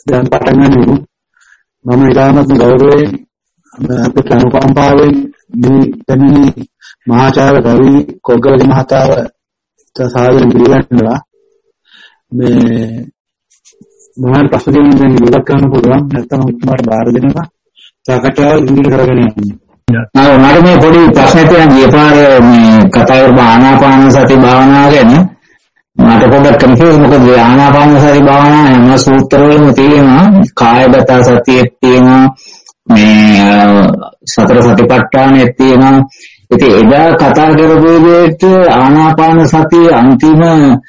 දැන් පටන් ගන්නෙමු. මම ඉතාමත් ගෞරවයෙන් අපේ අනුකම්පාවෙන් මේ දෙන්නේ මහාචාර්ය රවි කොග්ගලගේ මහතාව සාදරයෙන් පිළිගන්නවා. මේ මොනවාරි ප්‍රශ්න දෙන්න ඉවත් කරන්න පුළුවන් නැත්නම් උතුමාට බාර දෙනවා. සාකච්ඡාව ඉදිරි කරගෙන යන්න. මට මේ පොඩි ප්‍රශ්නයක් තියෙනවා. ගියපාර මේ කතා කරපු ආනාපාන සති භාවනාව ගැන මට පොඩ්ඩක් කන්ෆියුස්. මොකද ආනාපාන සති භාවනාව හැම සූත්‍රවලම තියෙනවා. කායගත සතියේ තියෙනවා, මේ සතර සතිපට්ඨානෙත් තියෙනවා. ඉතින් එදා කතා කරපු විදිහට ආනාපාන සතිය අන්තිම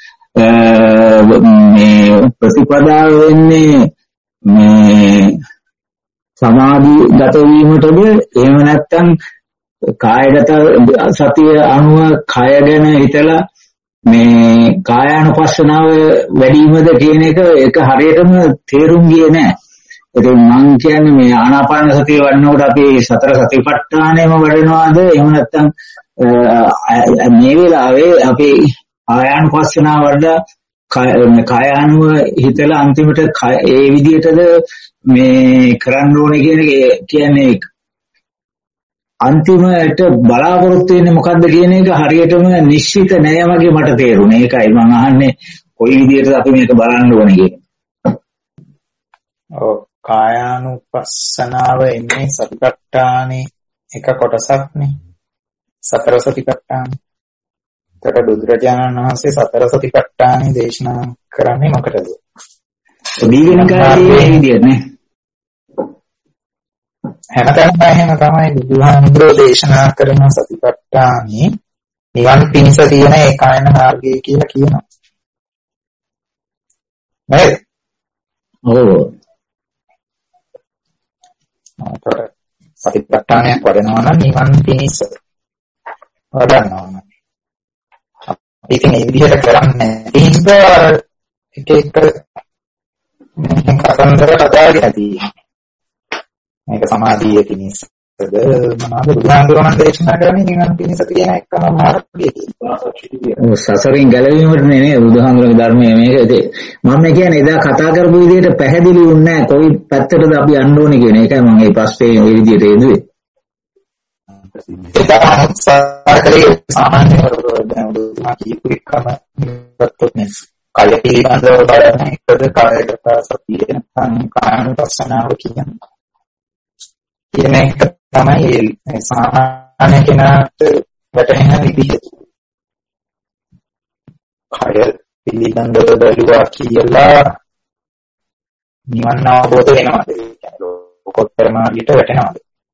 මේ ප්‍රතිපදාව වෙන්නේ මේ සමාධිගත වීමටද, එහෙම නැත්නම් කායගත සතිය අනුව කය ගැන හිතලා මේ කායානුපස්සනාව වැඩිවීමද කියන එක හරියටම තේරුම් ගියේ නැහැ. ඉතින් මම කියන්නේ මේ ආනාපාන සතිය වඩනකොට අපි සතර සතිපට්ඨානෙම වඩනවාද, එහෙම නැත්නම් මේ වෙලාවේ අපි කායානුපස්සනාව වඩලා කායානුව හිතලා අන්තිමට ඒ විදිහටද මේ කරන්න ඕනේ කියන්නේ අන්තිමට බලාපොරොත්තු වෙන්නේ මොකද්ද කියන එක හරියටම නිශ්චිත නෑ වගේ මට තේරුණේ. ඒකයි මම අහන්නේ කොයි විදිහටද අපි මේක බලන්න ඕනේ කියන්නේ. ඔව්, කායානුපස්සනාව එන්නේ සතිපට්ඨානේ එක කොටසක්නේ. සතර සතිපට්ඨාන. ඒකට බුදුරජාණන් වහන්සේ සතර සතිපට්ඨානේ දේශනා කරන්නේ මොකටද? දීගණකාරී විදියනේ. හැමතැනම එහෙම තමයි බුදුහාමුදුරෝ දේශනා කරන සතිපට්ඨානේ නිවන් පිණිස තියෙන ඒකායන මාර්ගය කියලා කියනවා. නේද? ඔව්. ඒකට සතිපට්ඨානයක් වඩනවා නම් නිවන් පිණිස වඩනවා නම් ඉතින් මේ විදිහට කරන්නේ ඉතින් එක කතන්දර කතාගෙන තියෙනවා. මේක සමාධිය පිණිසද මොනවාද බුදුහාමුදුරන් දේශනා කරන්නේ නිවන් පිණිස තියෙන එකම මාර්ගය කියලා. සසරින් ගැලවීමට නේ බුදුහාමුදුරන්ගේ ධර්මයේ මේක. මම කියන්නේ එදා කතා කරපු විදිහට පැහැදිලි වුණේ නැහැ කොයි පැත්තටද අපි යන්න ඕනේ කියන එකයි මම ඒ පස්සේ ওই විදිහට එදුවේ. ඒක සාකරේ සාමාන්‍ය බුදුහාමුදුරන් කියපු එකම ගත්තොත් නේ. කය පිළිබඳව බලන එකද කායගත සතිය නැත්නම් කායනුපස්සනාව කියන්නේ. කියන එක තමයි සාමාන්‍ය කෙනාට වැටහෙන විදිහ. කය පිළිබඳව බැලුවා කියලා නිවන් අවබෝධ වෙනවද? ලෝකෝත්තර මාර්ගයට වැටෙනවද?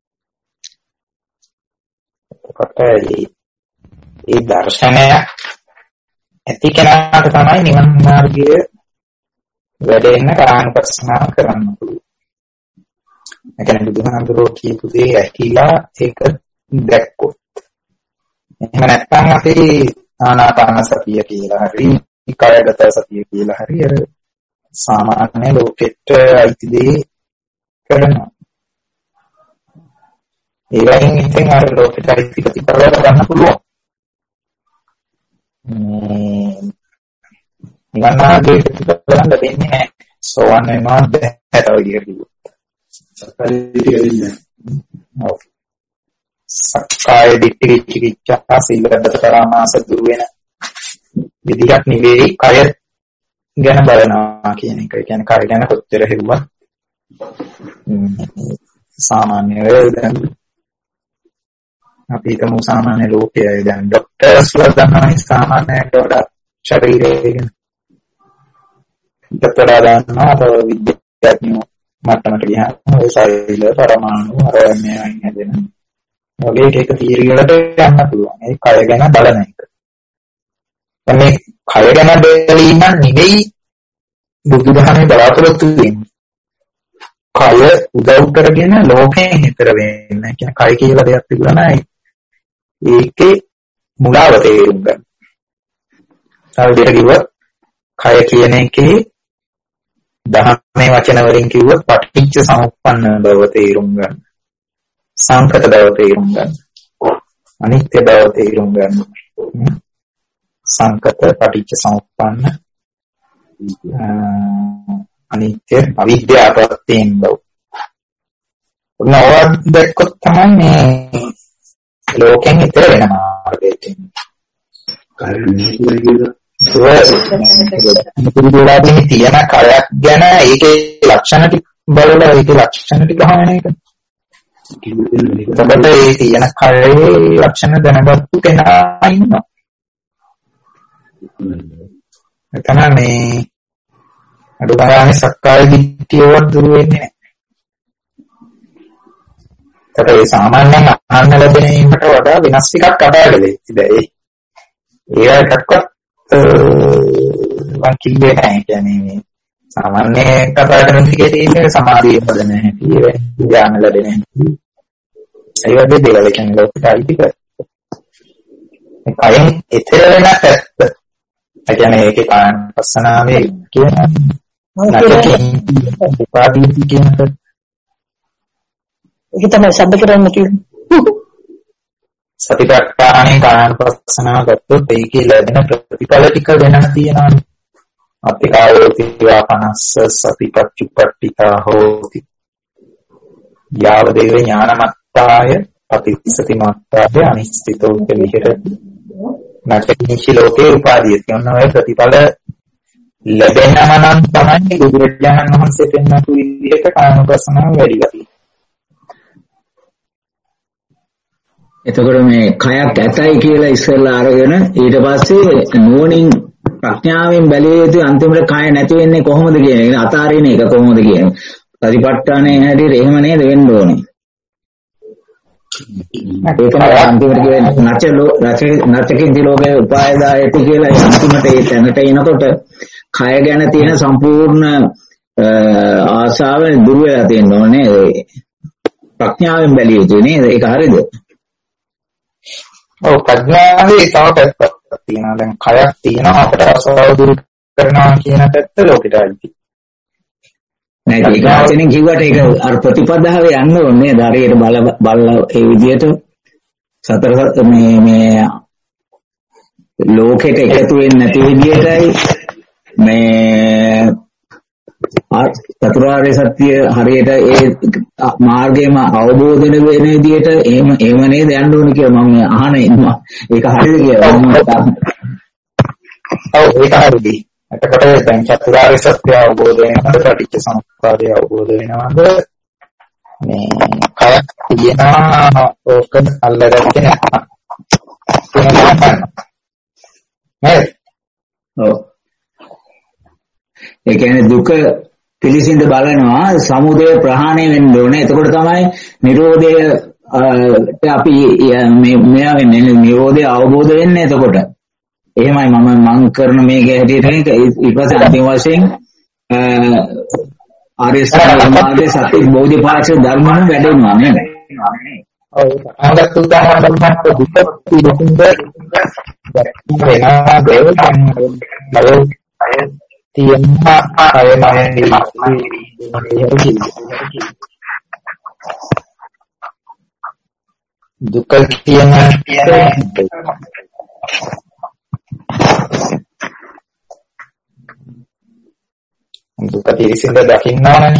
ඒ දර්ශනය ඇති කෙනාට තමයි නිවන් මාර්ගය වැඩෙන්න කායනුපස්සනාව කරන්න පුළුවන්. එතන බුදුහාමුදුරුවෝ කියපු දේ ඇහිලා ඒක දැක්කොත්. එහෙම නැත්නම් අපි ආනාපාන සතිය කියලා හරි කායගත සතිය කියලා හරි අර සාමාන්‍ය ලෝකෙට අයිති දේ කරනවා. ඒ වගේම ඉතින් අර ලෝකෙට අයිති ප්‍රතිපලව ගන්න පුළුවන්. නිවන් මාර්ගයේ ප්‍රතිපලව දෙන්නේ නැහැ. සෝවන් වෙනවා බැහැ කියලා. සක්කාය දිට්ඨි විචිකිච්ඡා සීලබ්බත පරාමාස දුර වෙන විදිහක් නෙවෙයි කය ගැන බලනවා කියන එක. ඒ කියන්නේ කය ගැන කොච්චර හෙව්වත් සාමාන්‍ය දැන් අපි හිතමු සාමාන්‍ය ලෝකයේ දැන් ડોක්ටර්ස්ලා දන්නවා සාමාන්‍යයට වඩා ශරීරය ගැන. ડોක්ටර්ලා දන්නවා විද්‍යාඥයෝ මට්ටමට ගියාම ඔය සෛල පරමාණු අරන්නේ හැදෙන වගේ එක තීරි වලට යන්න පුළුවන්. ඒ කය ගැන බලන එක. දැන් මේ කය ගැන බැලීම නෙවෙයි බුදුදහමේ බලාපොරොත්තු වෙන්නේ. කය උදව් කරගෙන ලෝකයෙන් හිතර වෙන්න. කියන්නේ කය කියලා දෙයක් තිබුණා නෑ. ඒකේ මුලාව තේරුම් ගන්න. තව දෙයක් කිව්වොත් කය කියන එකේ දහමේ වචන වලින් කිව්වොත් පටිච්ච සමුප්පන්න බව තේරුම් ගන්න. සංකත බව තේරුම් ගන්න. අනිත්‍ය බව තේරුම් ගන්න. සංකත පටිච්ච සමුප්පන්න අනිත්‍ය අවිද්‍යාවපත්යෙන් බව. නෝවත් දැක්කොත් තමයි මේ ලෝකෙන් ඈතර වෙන මාර්ගයට එන්නේ. කාරණේ කියලා පුරුදුලාදී තියෙන කයක් ගැන ඒකේ ලක්ෂණ ටික බලලා ඒකේ ලක්ෂණ ටික අහන එක. එතකොට ඒ තියෙන කයේ ලක්ෂණ දැනගත්තු කෙනා ඉන්නවා. එතන මේ අදුකාරානේ සක්කාය දිට්ඨියවත් දුර වෙන්නේ නැහැ. ඒකට ඒ සාමාන්‍යයෙන් අහන්න ලැබෙන ඒකට වඩා වෙනස් එකක් අදාළද ඉතින් ඒ එකක්වත් මම කිව්වේ නැහැ. කියන්නේ සාමාන්‍ය කතා කරන ටිකේ තියෙන සමාධිය හදන හැටි ධ්‍යාන ලැබෙන හැටි ඒ වගේ දේවල් කියන්නේ ලෝකයට අයිති කර. ඒ කයෙන් ඈතර වෙන පැත්ත. ඒ කියන්නේ ඒකේ කායන පස්සනාවේ කියන නැකකින් උපාදී කියන එක තමයි සම්බ කරන්නේ කියන්නේ. සතිපට්ඨානේ කායන පස්සනාව ගත්තොත් ඒකේ ලැබෙන ප්‍රතිඵල ටික වෙනස් තියෙනවා. අත්තිකායෝති වාපනස්ස සතිපට්ඨිපට්ඨිතා හෝති. යාවදේව ඥානමත්තාය පටිච්චසති මත්තාය අනිශ්චිතෝ විහෙරති. නැත්නම් ලෝකේ උපාදීයති. ඔන්න ඔය ප්‍රතිඵල ලැබෙනම නම් තමයි බුදුරජාණන් වහන්සේ පෙන්වපු විදිහට කායනුපස්සනාව වැඩි වෙන්නේ. එතකොට මේ කයක් ඇතයි කියලා ඉස්සෙල්ලා අරගෙන ඊට පස්සේ නුවණින් ප්‍රඥාවෙන් බැලිය යුතු අන්තිමට කය නැති වෙන්නේ කොහොමද කියන එක අතාරින එක කොහොමද කියන්නේ. සතිපට්ඨානේ හැටියට එහෙම නේද වෙන්න ඕනේ. ඒකම අන්තිමට කියන්නේ නැචකින්ති ලෝකේ උපායදායති කියලා අන්තිමට ඒ තැනට එනකොට කය ගැන තියෙන සම්පූර්ණ ආශාව දුර වෙලා තියෙනවා නේද? ප්‍රඥාවෙන් බැලිය යුතු නේද? ඒක හරියද? ඔව් ප්‍රඥාවේ තව පැත්තක් තියෙනවා. දැන් කයක් තියෙනවා අපට ආශාව දුරු කරනවා කියන පැත්ත ලෝකෙට අයිති. නෑ ඒක වචනෙන් කිව්වට ඒක අර ප්‍රතිපදාවේ යන්න ඕනේ නේද? හරියට බල ඒ විදිහට සතර මේ ලෝකෙට එකතු වෙන්නේ නැති විදිහටයි මේ චතුරාර්ය සත්‍ය හරියට ඒ මාර්ගයම අවබෝධ වෙන විදිහට එහෙම නේද යන්න ඕනේ කියලා මම අහන ඉන්නවා. ඒක හරියද කියලා. ඔව් ඒක හරියි. එතකොට දැන් චතුරාර්ය සත්‍ය අවබෝධ වෙනකොට පටිච්ච සමුප්පාදය අවබෝධ වෙනවද? මේ කයක් තියෙනවා ඕක අල්ලගත්තේ නැහැ. නේද? ඔව්. ඒ කියන්නේ දුක පිළිසින්ද බලනවා සමුදය ප්‍රහාණය වෙන්න ඕනේ. එතකොට තමයි නිරෝධය අපි මෙයා වෙන්නේ නිරෝධය අවබෝධ වෙන්නේ එතකොට. එහෙමයි මම කරන මේක හැටියට ඊට පස්සේ අන්තිම වශයෙන් ආර්ය සත්‍ය සත්‍ය බෝධිපාක්ෂ ධර්මන වැඩෙනවා නේද? ඔව් අංගත් උදාහරණ ගන්නකොට දුක පිළිසින්ද වෙනවා දේවයන් තියෙනවා දුක කියන දුක පිළිසින්ද දකින්නවනේ.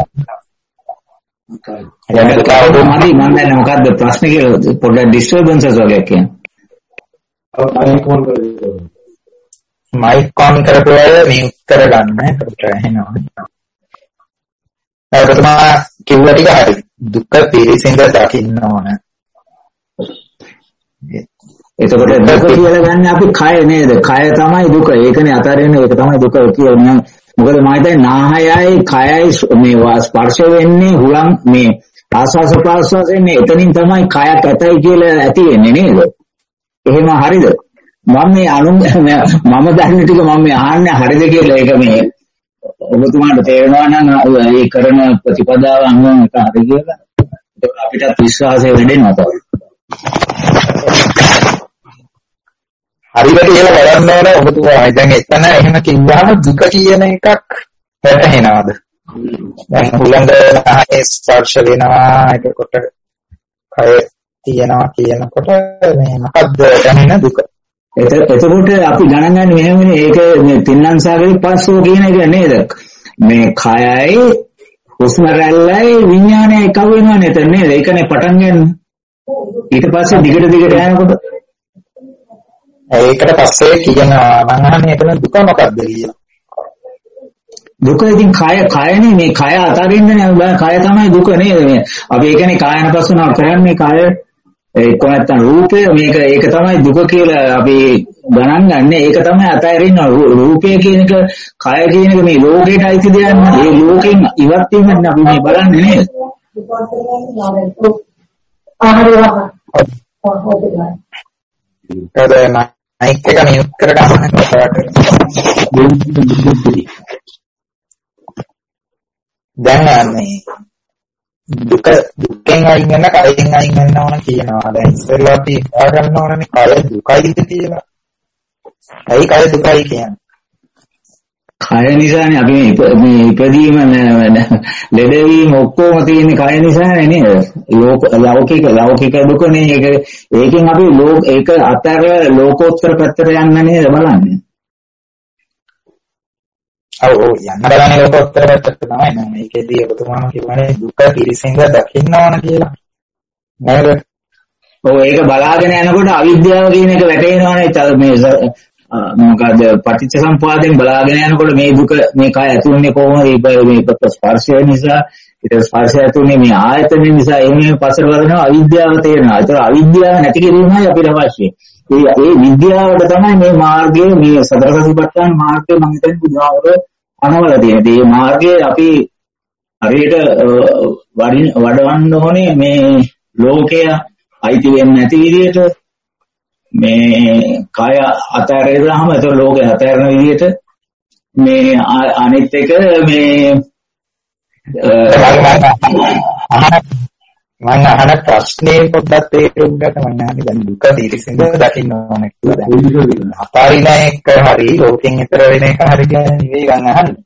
එහෙනම් කවුරු හරි මම දැන් මොකද්ද ප්‍රශ්නේ කියලා පොඩ්ඩක් ඩිස්ටර්බන්සස් වගේ කියන්නේ. ඔව් අනික මොකද? මයික් ඔන් කරපුවාය මියුට් කරගන්න. ඒකට ඇහෙනවා. ඒකට මම කිව්ව ටික හරි. දුක පිළිසින්ද දකින්න ඕන. එතකොට දුක කියලා ගන්න අපි කය නේද? කය තමයි දුක. ඒකනේ අතාරින්න ඒක තමයි දුක කියන්නේ. මොකද මම හිතන්නේ නාහයයි කයයි මේ ස්පර්ශ වෙන්නේ හුලං මේ ආස්වාස ප්‍රාස්වාස වෙන්නේ එතනින් තමයි කයක් ඇතයි කියලා ඇති වෙන්නේ නේද? එහෙම හරිද? මම මේ මම දන්න ටික මම මේ අහන්නේ හරිද කියලා ඒක මේ ඔබතුමාට තේරෙනවා නම් ඒ කරන ප්‍රතිපදාව අනුව ඒක හරි කියලා අපිට විශ්වාසය වැඩෙනවා තමයි. හරියට කියලා බලන්න ඕනේ ඔබතුමා. දැන් එතන එහෙම කිව්වහම දුක කියන එකක් වැටහෙනවද? දැන් හුලඟ නැහැ ස්පර්ශ වෙනවා එතකොට කය තියෙනවා කියනකොට මේ මොකද්ද දැනෙන දුක? එතකොට අපි ගණන් ගන්න මෙහෙමනේ ඒක මේ තින්නංසාරේ පස්සෝ කියන එක නේද? මේ කයයි හුස්ම රැල්ලයි විඥානයයි එක වෙනවනේ එතන නේද? ඒකනේ පටන් ගන්න. ඊට පස්සේ දිගට යනකොට ඒකට පස්සේ කියනවා මම අහන්නේ එතන දුක මොකක්ද කියලා. දුක ඉතින් කයනේ මේ කය අතරින්නේ නෑ. කය තමයි දුක නේද? මේ අපි ඒකනේ කායනපස්සනාව කරන්නේ කය ඒක නැත්තම් රූපය මේක ඒක තමයි දුක කියලා අපි ගණන් ගන්න. ඒක තමයි අතහැරින්න රූපය කියන එක කය කියන එක මේ ලෝකයට අයිති දෙයක් නෙවෙයි. මේ ලෝකෙන් ඉවත් වීමක් අපි මේ බලන්නේ නේද? මයික් එක මියුට් කරගන්න. දැන් මේ දුකෙන් අයින් වෙන කයෙන් අයින් වෙන්න ඕන කියනවා. දැන් ඉස්සෙල්ලා අපි හිතා ගන්න ඕනනේ කය දුකයිද කියලා. ඇයි කය දුකයි කියන්නේ? කය නිසානේ අපි මේ ඉපදීම ලෙඩවීම ඔක්කොම තියෙන්නේ කය නිසානේ නේද? ලෞකික දුකනේ ඒක. ඒකෙන් අපි ඒක අතර ලෝකෝත්තර පැත්තට යන්න නේද බලන්නේ. ඔව් යන්න බලන්නේ ලෝකෝත්තර පැත්තට තමයි. මේකෙදී ඔබතුමාම කියන්නේ දුක පිරිසිඳ දකින්න ඕන කියලා. නේද? ඔව් ඒක බලාගෙන යනකොට අවිද්‍යාව කියන එක වැටෙනවානේ. මේ මොකද පටිච්ච සමුප්පාදයෙන් බලාගෙන යනකොට මේ දුක මේ කය ඇතුළේ කොහොමද මේ ස්පර්ශය නිසා ඊට ස්පර්ශය ඇතුළේ මේ ආයතන නිසා එන්නේ පසර වරනවා අවිද්‍යාව තේරෙනවා. ඒතර අවිද්‍යාව නැති කිරීමයි අපිට අවශ්‍ය. ඒ විද්‍යාවට තමයි මේ මාර්ගයේ මේ සතර සතිපට්ඨාන මාර්ගය මම හිතන්නේ බුදුහාමර අනවල තියෙනවා. මේ මාර්ගයේ අපි හරියට වඩවන්න ඕනේ මේ ලෝකය අයිති වෙන්නේ නැති විදිහට මේ කය අතහැරලාම ඒතර ලෝකේ අතහැරන විදිහට මේ අනිත් එක මේ මම අහන ප්‍රශ්නේ පොඩ්ඩක් තේරුම් ගන්න මම අහන්නේ දැන් දුක පිරිසිඳ දකින්න ඕන කියලා. දැන් අපාරින එක හරි ලෝකෙන් ඈතර වෙන එක හරි කියන්නේ නෙවෙයි ගන්න අහන්නේ.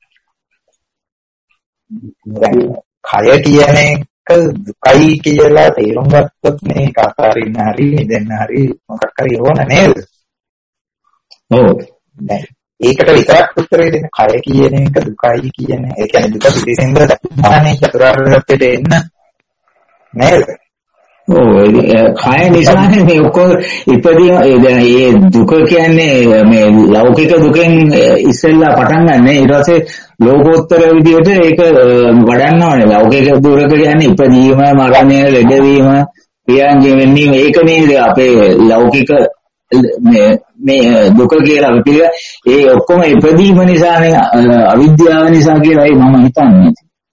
දැන් කය කියන එක දුකයි කියලා තේරුම් ගත්තොත් මේක අපාරින හරි දෙන්න හරි මොකක් හරි ඕන නේද? ඔව්. දැන් ඒකට විතරක් උත්තරේ දෙන්න කය කියන එක දුකයි කියන ඒ කියන්නේ දුක පිරිසිඳ දකින්න චතුරාර්ය සත්‍යයට එන්න නේද? ඔව් කය නිසානේ මේ ඔක්කොම ඉපදීම ඒ දුක කියන්නේ මේ ලෞකික දුකෙන් ඉස්සෙල්ලා පටන් ගන්න. ඊට පස්සේ ලෝකෝත්තර විදියට ඒක වඩන්න ඕනේ. ලෞකික දුක කියන්නේ ඉපදීම, මරණය, ලෙඩවීම, පියාංගේ වෙන්නේ මේක නේද අපේ ලෞකික මේ දුක කියලා අපි පිළිගන්නේ. ඒ ඔක්කොම ඉපදීම නිසානේ අවිද්‍යාව නිසා කියලායි මම හිතන්නේ.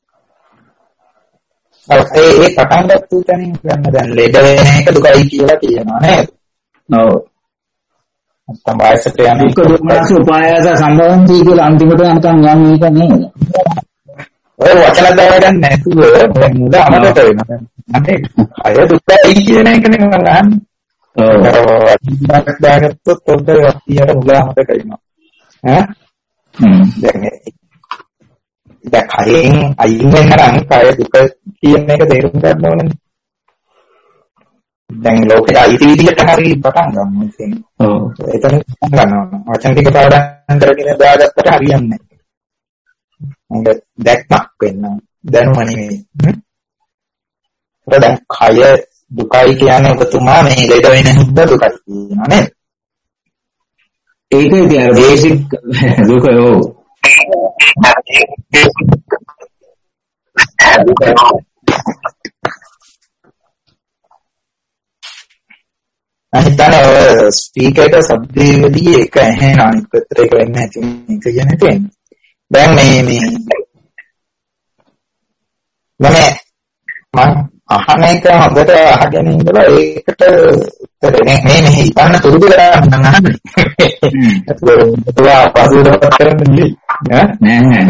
ඒ පටන් ගත්ත තැනින් ගන්න දැන් ලෙඩ වෙන එක දුකයි කියලා කියනවා නේද? ඔව්. නැත්තම් වයසට යන දුක දුක්ඛ උපායාස සම්බන්ධී කියලා අන්තිමට යනකම් යන්නේ ඒක නේද? ඔය වචන දාගන්න නැතුව මුල අමතක වෙනවා. අනේ අය දුකයි කියන එකනේ මම අහන්නේ. ඔව්. දාගත්තොත් පොඩ්ඩක් වස්තියට මුල අමතක වෙනවා. ඈ? දැන් කයෙන් අයින් වෙනනම් කය දුක කියන එක තේරුම් ගන්න ඕනේ. දැන් ලෝකෙට අයිති විදිහට හරි පටන් ගන්න ඉතින්. ඔව්. එතන ගන්නවා. වචන ටික පාඩම් කරගෙන දාගත්තට හරියන්නේ නැහැ. හොඳ දැක්මක් වෙන්න දැනුම නෙවෙයි. දැන් කය දුකයි කියන්නේ ඔබතුමා මේ ලෙඩ වෙන හින්දා දුකයි කියනවා නේද? ඒක ඉතින් අර බේසික් දුක ඔව්. අනිත් ස්පීකර් එක ශබ්දයේදී එක ඇහෙන අනිත් පැත්තට එක වෙන්නේ නැති මේක කියන්නේ තියෙන්නේ. දැන් මම අහන එක හොඳට අහගෙන ඉඳලා ඒකට මේ හිතන්න පුරුදු කරගන්න නම් අහන්නේ. ඒක පසුබට කරන්නේ නෑ.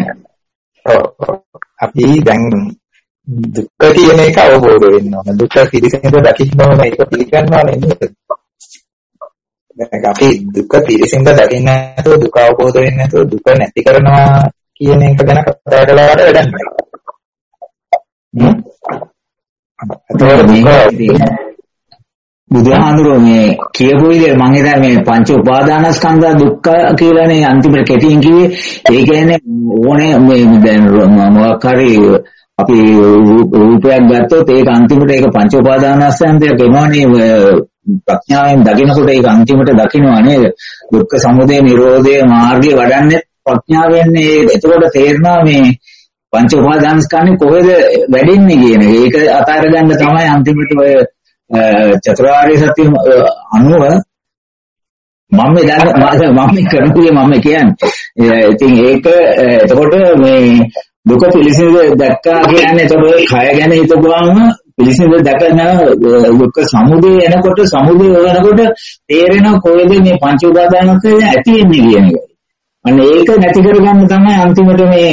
අපි දැන් දුක කියන එක අවබෝධ වෙන්න ඕන. දුක පිළිසිඳ දකින්න ඕන ඒක පිළිගන්න ඕනේ නේද? දැන් අපි දුක පිළිසිඳ දකින්න නැතුව දුක අවබෝධ වෙන්නේ නැතුව දුක නැති කරනවා කියන එක ගැන කතා කළාට වැඩක් නැහැ. බුදුහාමුදුරුවෝ මේ කියපු විදිහට මම හිතන්නේ මේ පංච උපාදානස්කන්ධ දුක්ඛ කියලානේ අන්තිමට කෙටියෙන් කිව්වේ. ඒ කියන්නේ ඕනේ මේ දැන් මොකක් හරි අපි රූපයක් ගත්තොත් ඒක අන්තිමට ඒක පංච උපාදානස්කන්ධයක් වෙනවනේ. ප්‍රඥාවෙන් දකිනකොට ඒක අන්තිමට දකින්නවා නේද? දුක්ඛ සමුදය නිරෝධය මාර්ගය වඩන්නේ ප්‍රඥාවෙන්. එතකොට තේරෙනවා මේ පංච උපාදානස්කන්ධේ කොහෙද වැඩින්නේ කියන එක. ඒක අතාර ගන්න තමයි අන්තිමට ඔය චතුරාර්ය සත්‍ය අනුව මම කරන්නේ මම කියන්නේ. ඉතින් ඒක එතකොට මේ දුක පිළිසිඳ දැක්කා කියන්නේ එතකොට කය ගැන හිතපුවාම පිළිසිඳ දැකන දුක්ඛ සමුදය එනකොට සමුදය වෙනකොට තේරෙන කොහෙද මේ පංච උපාදානස්කන්ධය ඇති වෙන්නේ කියන එක. අන්න ඒක නැති කරගන්න තමයි අන්තිමට මේ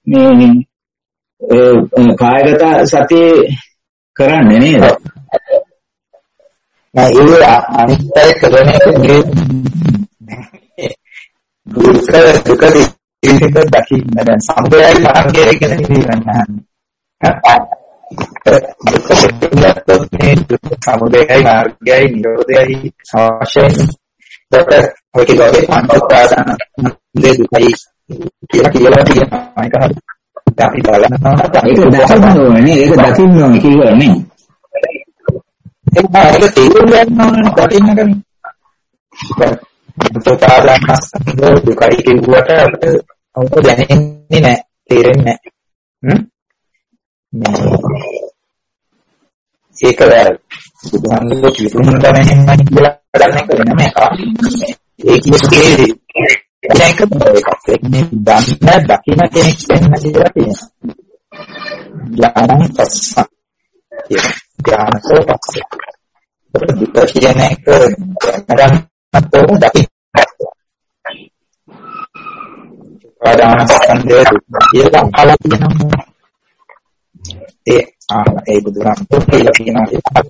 කායගත සතිය කරන්නේ නේද? ඒ අනිත්‍ය කරන එක දුක ඒක දකින්න දැන් සමුදයයි මාර්ගයයි කියන ඉතිරන්නේ. දුක සමුදයයි මාර්ගයයි නිරෝධයයි අවශ්‍යයි. ඒකට ඔය කිව්වේ පංච උපාදාන දෙකයි කියලා තියෙනවා. ඒක හරි. අපි බලන්න ඒක දකින්න ඕනේ. ඒක දකින්න ඕනේ කියලා නේ. ඒක තේරුම් ගන්න ඕනේ දකින්න කලින්. උපාදානස්කන්ධ දුකයි කියුවට අපිට දැනෙන්නේ නැහැ, තේරෙන්නේ නැහැ. ඒක බුදුහාමුදුරුවෝ කියපුණ තමයි කියලා ගන්න කරන්නේ නැහැ. ඒ කියන්නේ ඒක මේ දන්න දකින්න කෙනෙක් වෙන්න කියලා තියෙනවා. ඥානං පස්ස. ඥානසෝ පස්ස. දුක කියන එක අතෝ දකින්න. උපාදානස්කන්ධය දුක් කියලා අහලා ඒ බුදුරන්තෝ කියලා කියනවා.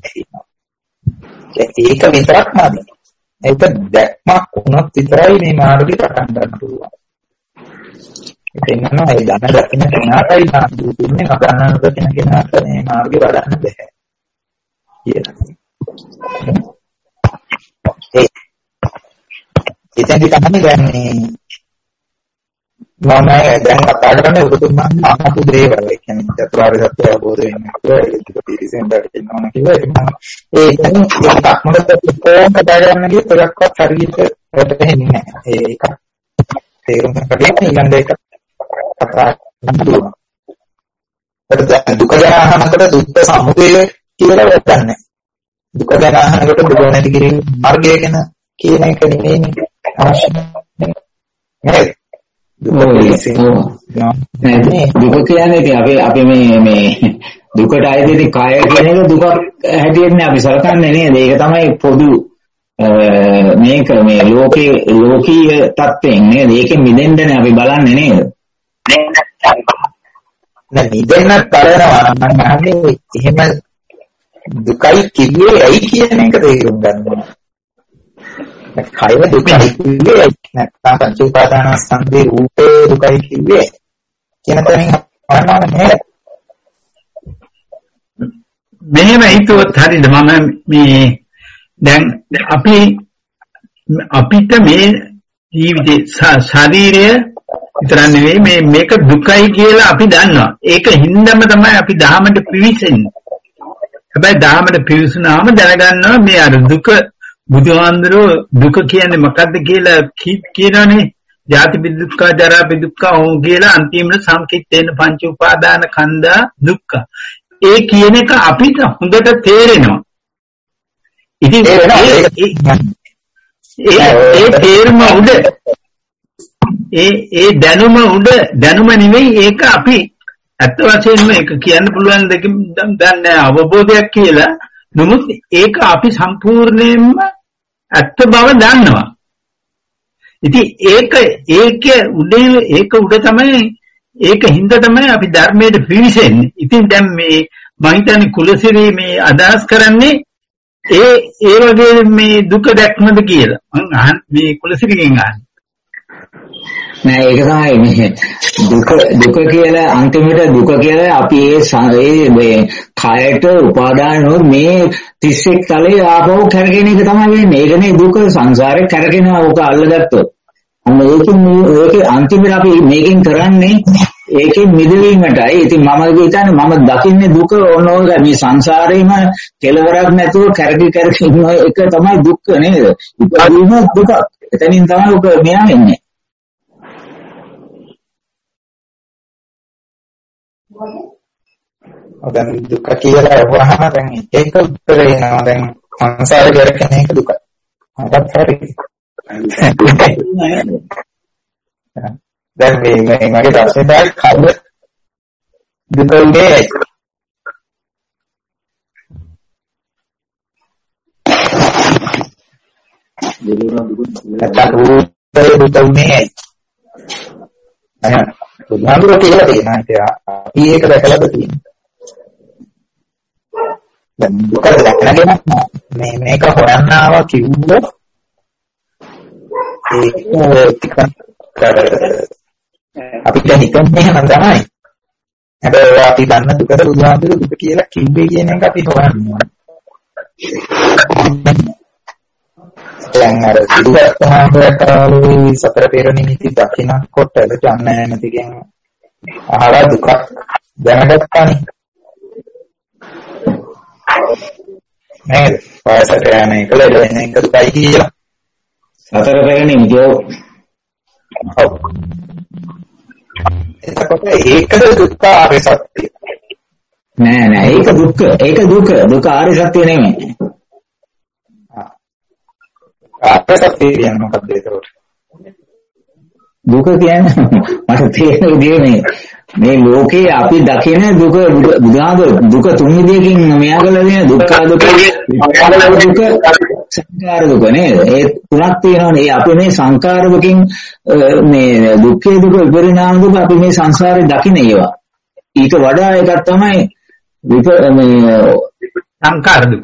ඒක විතරක් නෙවෙයි. ඒක දැක්මක් වුණොත් විතරයි මේ මාර්ගය පටන් ගන්න පුළුවන්. ඒක නෑ ඒ දන දකින්න කෙනාටයි සාධු දෙන්නේ නගන්නන දකින්න කෙනාට මේ මාර්ගය වඩන්න බෑ. කියලා. ඉතින් තමයි දැන්නේ මම දැන් කතා කරන්නේ උතුම්මන් අහපු දේවල්. ඒ කියන්නේ චතුරාර්ය සත්‍ය අවබෝධ වෙනවා ඒක පිළිසෙන් දැක්කම කිව්වා. ඒ කියන්නේ ඒකක් මොකද කොහොම කතා කරන්න ගියත් එකක්වත් හරියට වැටහෙන්නේ නැහැ. ඒක තේරුම් ගන්න ඊළඟ එක කතා කරනවා. දුක ගැන අහනකොට දුක්ඛ සමුදය කියලා වැටන්නේ. දුක ගැන අහනකොට දුක නැති කිරීම මාර්ගය ගැන කියන එක නෙමෙයි අවශ්‍ය. නේද? දුක කියන්නේ ඉතින් අපි මේ දුකට ආයතන කාය කියන එක දුක හැටියට අපි සලකන්නේ නේද? ඒක තමයි පොදු මේක මේ ලෝකීය තත්ත්වයෙන් නේද? ඒකෙන් මිදෙන්නනේ අපි බලන්නේ නේද? නෑ මිදෙන්න කරනවා මම අහන්නේ එහෙම දුකයි කිව්වේ ඇයි කියන එක තේරුම් ගන්න ඕනේ. කය දුකයි කිව්වේ නැත්නම් පංච උපාදානස්කන්ධේ රූපේ දුකයි කිව්වේ කියන තැනින් අහනවා නේද? මෙහෙම හිතුවත් හරියද? මම මේ දැන් අපිට මේ ජීවිතේ ශරීරය විතර නෙවෙයි මේක දුකයි කියලා අපි දන්නවා. ඒක හින්දාම තමයි අපි ධහමට පිවිසෙන්නේ. හැබැයි ධහමට පිවිසුනාම දැනගන්නවා මේ අර දුක බුදුහාමුදුරුවෝ දුක කියන්නේ මොකද්ද කියලා කියනවනේ. ජාති දුක්ඛ, ජරා දුක්ඛ ඕන් කියලා අන්තිමට සංකිට්ඨේන පංච උපාදාන කන්දා දුක්ඛ. ඒ කියන එක අපිට හොඳට තේරෙනවා. ඉතින් ඒ තේරුම උඩ ඒ දැනුම නෙවෙයි ඒක අපි ඇත්ත වශයෙන්ම ඒක කියන්න පුළුවන් දෙකින් දන්නේ අවබෝධයක් කියලා. නමුත් ඒක අපි සම්පූර්ණයෙන්ම ඇත්ත බව දන්නවා. ඉතින් ඒක උඩ තමයි ඒක හින්දා තමයි අපි ධර්මයට පිවිසෙන්නේ. ඉතින් දැන් මේ මම හිතන්නේ කුලසිරී මේ අදහස් කරන්නේ ඒ වගේ මේ දුක දැක්මද කියලා. මම මේ කුලසිරීගෙන් අහන්නේ. නෑ ඒක තමයි මේ දුක කියලා අන්තිමට දුක කියලා අපි ඒ කයට උපාදාන නො මේ 31 තලයේ ආපහු කරගෙන එක තමයි වෙන්නේ. ඒකනේ දුක සංසාරේ කරගෙනවා ඔක අල්ලගත්තොත්. අන්න ඒකේ අන්තිමට අපි මේකෙන් කරන්නේ ඒකෙන් මිදවීමටයි. ඉතින් මම හිතන්නේ මම දකින්නේ දුක ඕනෝග මේ සංසාරේම කෙලවරක් නැතුව කරගි ඉන්න එක තමයි දුක්ඛ නේද? ඉතින් දුක. එතනින් තමයි ඔක මෙයා එන්නේ. දැන් දුක කියලා වහම දැන් ඒක උත්තර වෙනවා. දැන් සංසාරේ කරගෙන එක දුක. අපත් හරි. දැන් මේ මගේ ප්‍රශ්නේ කවුද දුක උනේ? දුක උනේ. බුදුහාමුදුරුවෝ කියලා තියෙනවා. අපි ඒක දැකලාද තියෙන්නේ. දැන් දුක දැකගෙන මේක හොයන්න ආවා කිව්වොත් ඒක අපිට හිතන්නේ එහෙම තමයි. හැබැයි අපි දන්න දුකට බුදුහාමුදුරුවෝ දුක කියලා කිව්වේ කියන එක අපි හොයන්නේ. දැන් අර සිදුවත්තාවේ සතර පෙර නිමිති දකින්නකොට ජන්නේ නැතිගෙන් අහලා දුක දැනගත්තානේ නේද? වයසට යන එක ලෙඩ එක දුකයි කියලා සතර පෙර නිමිති. ඔව්. එතකොට ඒකද දුක්ඛ ආර්ය සත්‍ය. නෑ ඒක දුක ආර්ය සත්‍ය නෙමෙයි. ආර්ය සත්‍ය කියන්නේ මොකක්ද ඒකට? දුක කියන්නේ මට තේරෙන විදිහේ මේ ලෝකේ අපි දකින දුක බුදුහාමුදුරුවෝ දුක තුන් විදිහකින් මෙයා කළා දෙන දුක්ඛ දුක සංඛාර දුක නේද? ඒ තුනක් තියෙනවනේ. ඒ අපි මේ සංඛාර දුකින් මේ දුක්ඛේ දුක විපරිණාම දුක අපි මේ සංසාරේ දකින ඒවා. ඊට වඩා එකක් තමයි මේ සංඛාර දුක.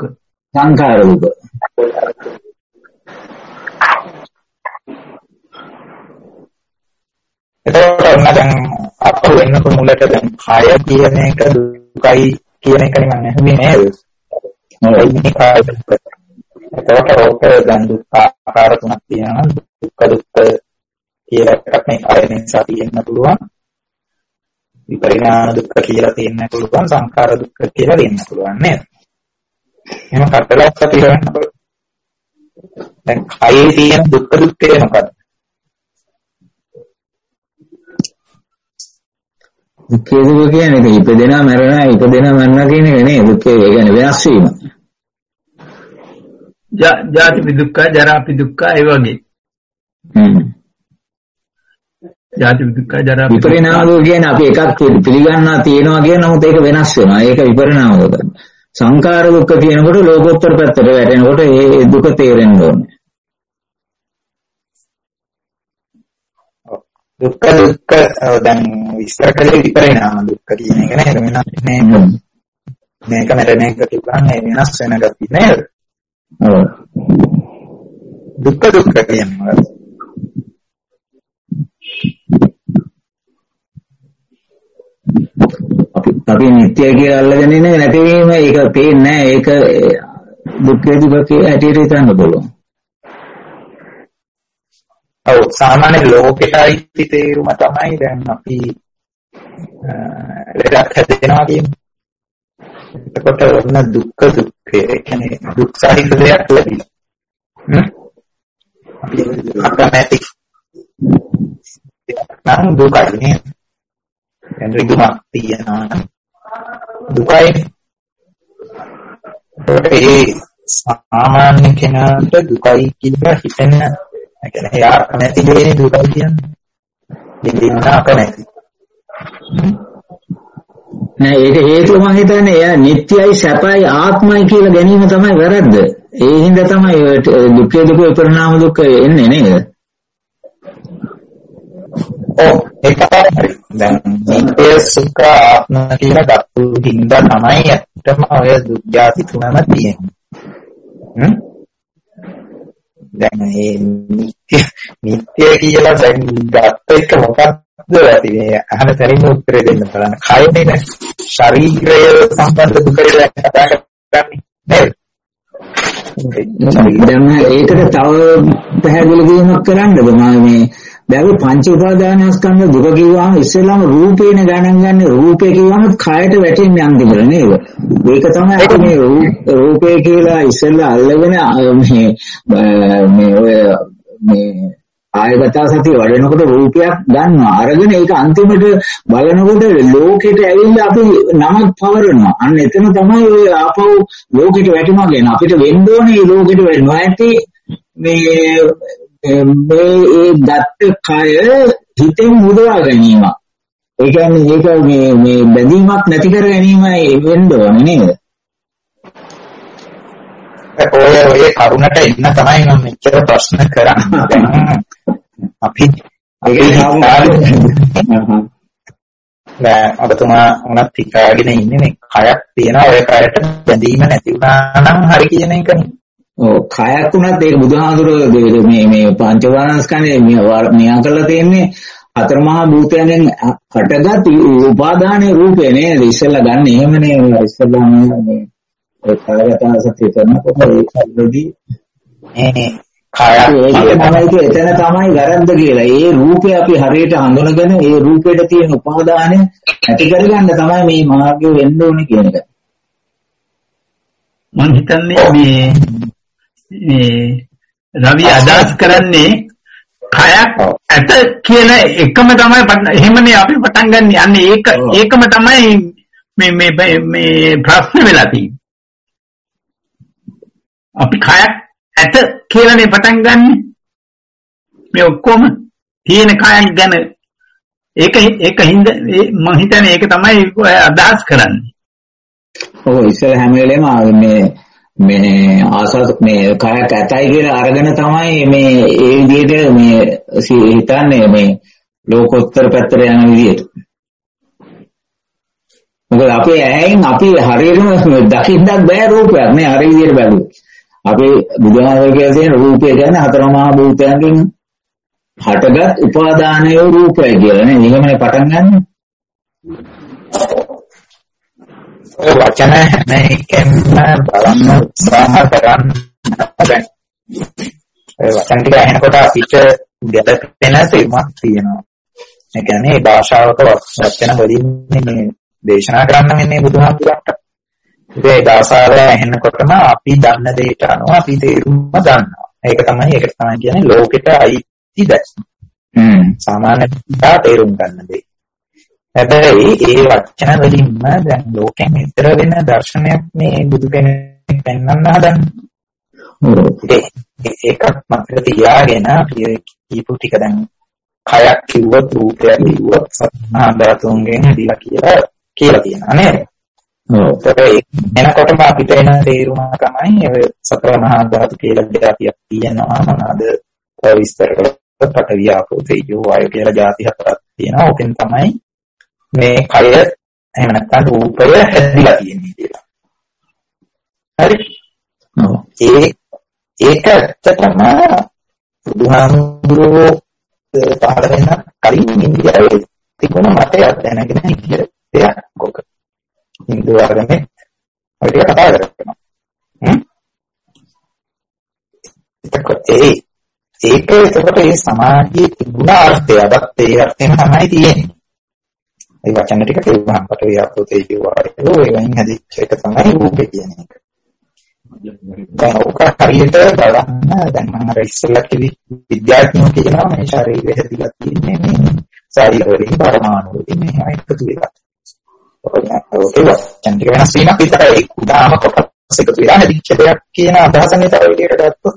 එතකොට දැන් අපු වෙන මුලට දැන් කාය කියන එක දුකයි කියන එක නිකන් ඇහුවේ නේද? මොකයි මේ කාය දුක. එතකොට ඔක දැන් දුක් ආකාර තුනක් තියෙනවා. දුක්ඛ කියලා එකක් මේ කාය නිසා තියෙන්න පුළුවන්. විපරිණාම දුක්ඛ කියලා තියෙන්න පුළුවන්. සංඛාර දුක්ඛ කියලා තියෙන්න පුළුවන් නේද? එහෙනම් කටලක් තියෙන්න පුළුවන්. දැන් කායේ තියෙන දුක්ඛ දුක්ඛේ මොකක්ද? දුක්ඛේ දුක කියන්නේ ඉපදෙනා මරණා කියන එක නේ. දුක්ඛේ කියන්නේ වෙනස් වීම. ජාති දුක්ඛ, ජරා දුක්ඛ ඒ වගේ. ජාති දුක්ඛ, ජරා විපරිණාම දුක කියන්නේ අපි එකක් පිළිගන්නා තියෙනවා කියන නමුත් ඒක වෙනස් වෙනවා. ඒක විපරිණාම දුක. සංඛාර දුක්ඛ කියනකොට ලෝකෝත්තර පැත්තට වැටෙනකොට ඒ දුක තේරෙන්න ඕනේ. දුක්ඛ දැන් විස්තර කළේ විපරිණාම දුක්ඛ කියන එක නේද? මේක මැරෙන එක තිබුණා වෙනස් වෙන ගතිය නේද? ඔව්. දුක්ඛ කියන්නේ අපි නිත්‍ය කියලා අල්ලගෙන ඉන්නේ නැතිවීම ඒක පේන්නේ නැහැ. ඒක දුක්ඛේ දුකේ ඇටියට හිතන්න පුළුවන්. ඔව් සාමාන්‍ය ලෝකෙටයි තේරුම තමයි දැන් අපි ලෙඩක් හැදෙනවා කියන්නේ. එතකොට ඔන්න දුක්ඛ දුක්ඛේ කියන්නේ දුක් සහිත දෙයක් ලැබෙනවා. අපි අකමැති නම් දුකයි නේ. එන්රිදුමක් තියෙනවා දුකයි. ඒ සාමාන්‍ය කෙනාට දුකයි කියලා හිතෙන කියන්නේ යා නැති දෙන්නේ දුකයි කියන්නේ. දෙන්න අකමැති. නෑ ඒක හේතුව මම හිතන්නේ එයා නිට්ටයයි සැපයි ආත්මයි කියලා ගැනීම තමයි වැරද්ද. ඒ හින්දා තමයි දුක්ඛේ දුක විපරිණාම දුක්ඛ එන්නේ නේද? ඔව් ඒක තමයි. දැන් නිට්ටය සුඛ ආත්ම කියලා දක්වපු හින්දා තමයි ඇත්තම ඔය දුක් ජාති තුනම තියෙන්නේ. දැන් මේ නිත්‍ය කියලා දැන් ගත්ත එක මොකක්ද ඇති මේ අහන තැනින් උත්තරේ දෙන්න බලන්න. කයනේ ශරීරය සම්බන්ධ දුක කියලා කතා කරන්නේ නේද? දැන් ඒකට තව පැහැදිලි කිරීමක් කරන්නද මේ දැන් පංච උපාදානස්කන්ධ දුක කිව්වම ඉස්සෙල්ලාම රූපේන ගණන් ගන්න රූපේ කිව්වම කයට වැටෙන්නේ අන්තිමට නේද? ඒක තමයි අපි මේ රූපේ කියලා ඉස්සෙල්ලා අල්ලගෙන මේ ආයගත සතිය වඩනකොට රූපයක් ගන්නවා. අරගෙන ඒක අන්තිමට බලනකොට ලෝකෙට ඇවිල්ලා අපි නමක් පවරනවා. අන්න එතන තමයි ඔය ආපහු ලෝකෙට වැටෙනවා කියන අපිට වෙන්න ඕනේ ලෝකෙට වැටෙනවා. ඇති මේ දත්ත කය හිතෙන් මුදවා ගැනීම. ඒ කියන්නේ ඒක මේ බැඳීමක් නැති කර ගැනීමයි වෙන්න ඕනේ නේද? ඔය කරුණට ඉන්න තමයි මම මෙච්චර ප්‍රශ්න කරන්නේ. අපි ඔබතුමා උනත් පිටාගෙන ඉන්නේ මේ කයක් තියෙනවා ඔය කයට බැඳීම නැති වුණා නම් හරි කියන එකනේ. ඔව් කයක් උනත් ඒක බුදුහාමුදුරුවෝ මේ පංච වානස්කන්ධේ මෙයා කරලා තියෙන්නේ හතර මහා භූතයන්ගෙන් හටගත් උපාදානයේ රූපේ නේද? ඉස්සෙල්ලා ගන්න එහෙමනේ ඉස්සෙල්ලා මේ ඒ කායගත සත්‍ය කරනකොට ඒකල්ලදී එතන තමයි වැරද්ද කියලා. ඒ රූපය අපි හරියට හඳුනගෙන ඒ රූපෙට තියෙන උපාදානය ඇති කරගන්න තමයි මේ මාර්ගය වෙන්න ඕනේ කියන එක. මම හිතන්නේ මේ රවි අදහස් කරන්නේ කයක් ඇත කියන එකම තමයි එහෙමනේ අපි පටන් ගන්න යන්නේ. ඒකම තමයි මේ ප්‍රශ්න වෙලා තියෙන්නේ. අපි කයක් ඇත කියලානේ පටන් ගන්න. මේ ඔක්කොම තියෙන කයක් ගැන ඒක හින්ද මම හිතන්නේ ඒක තමයි අදහස් කරන්නේ. ඔව් ඉස්සර හැම වෙලේම මේ ආසස් මේ කයක් ඇතයි කියලා අරගෙන තමයි මේ ඒ විදිහට මේ හිතන්නේ මේ ලෝකෝත්තර පැත්තට යන විදිහට. මොකද අපේ ඇහෙන් අපි හරියටම දකින්නත් බෑ රූපයක් නේ හරිය විදිහට බැලුවොත්. අපි බුදුහාමුදුරුවෝ කියන දේ රූපය කියන්නේ හතර මහා භූතයන්ගෙන් හටගත් උපාදානය රූපය කියලා නේ. නිගමනේ පටන් ගන්න. ඔය වචන මේකෙන් බලන්න උත්සාහ කරන්න. දැන් ඔය වචන ටික අහනකොට අපිට ගැළපෙන තේමක් තියෙනවා. ඒ කියන්නේ භාෂාවක වචන වලින් මේ දේශනා කරන්න වෙන්නේ බුදුහාමුදුරුවන්ට. ඒ භාෂාව ඇහෙනකොටම අපි දන්න දෙයට අනුව අපි තේරුම ගන්නවා. ඒකට තමයි කියන්නේ ලෝකෙට අයිති දැක්ම. සාමාන්‍ය තේරුම් ගන්න දෙය. හැබැයි ඒ වචන වලින්ම දැන් ලෝකෙන් ඈතර වෙන දර්ශනයක් මේ බුදු කෙනෙක් පෙන්වන්න හදන්නේ. ඒකත් මතක තියාගෙන අපි කීපු ටික දැන් කයක් කිව්වොත් රූපයක් කිව්වොත් සත්‍නාදාතුන්ගෙන් හැදිලා කියලා තියෙනවා නේද? එනකොටම අපිට එන තේරුම තමයි සතර මහා ධාතු කියලා දෙයක් තියෙනවා. මොනවාද විස්තර කරලා පඨවි ආපෝ තේජෝ වායෝ කියලා ಜಾති හතරක් තියෙනවා. ඕකෙන් තමයි මේ කය එහෙම නැත්නම් රූපය හැදිලා තියෙන්නේ කියලා. හරි. ඒක ඇත්තටම බුදුහාමුදුරුවෝ පහළ වෙන කලින් ඉන්දියාවේ තිබුණ මතයක් දැනගෙන හිටිය දෙයක් කොක. හින්දු ආගමේ අපිට කතා කරනවා. ඒක එතකොට ඒ සමාජයේ තිබුණ අර්ථය අදත් ඒ අර්ථයෙන් තමයි තියෙන්නේ. ඒ වචන ටික කියවහම පටවිය අපෝතේ කියවහම ඒවෙන් හැදිච්ච එක තමයි රූපේ කියන එක. දැන් ඔක හරියට බලන්න දැන් මම අර ඉස්සෙල්ලා කිව්ව විද්‍යාඥයෝ කියනවා මේ ශරීරය හැදිලා තියෙන්නේ මේ ශරීර වලින් පරමාණු වලින් මේ එකතු වෙලා. ඔක වචන ටික වෙනස් වීමක් විතරයි ඒ උදාම කොටස් එකතු වෙලා හැදිච්ච දෙයක් කියන අදහස නේද ඔය විදිහට ගත්තොත්.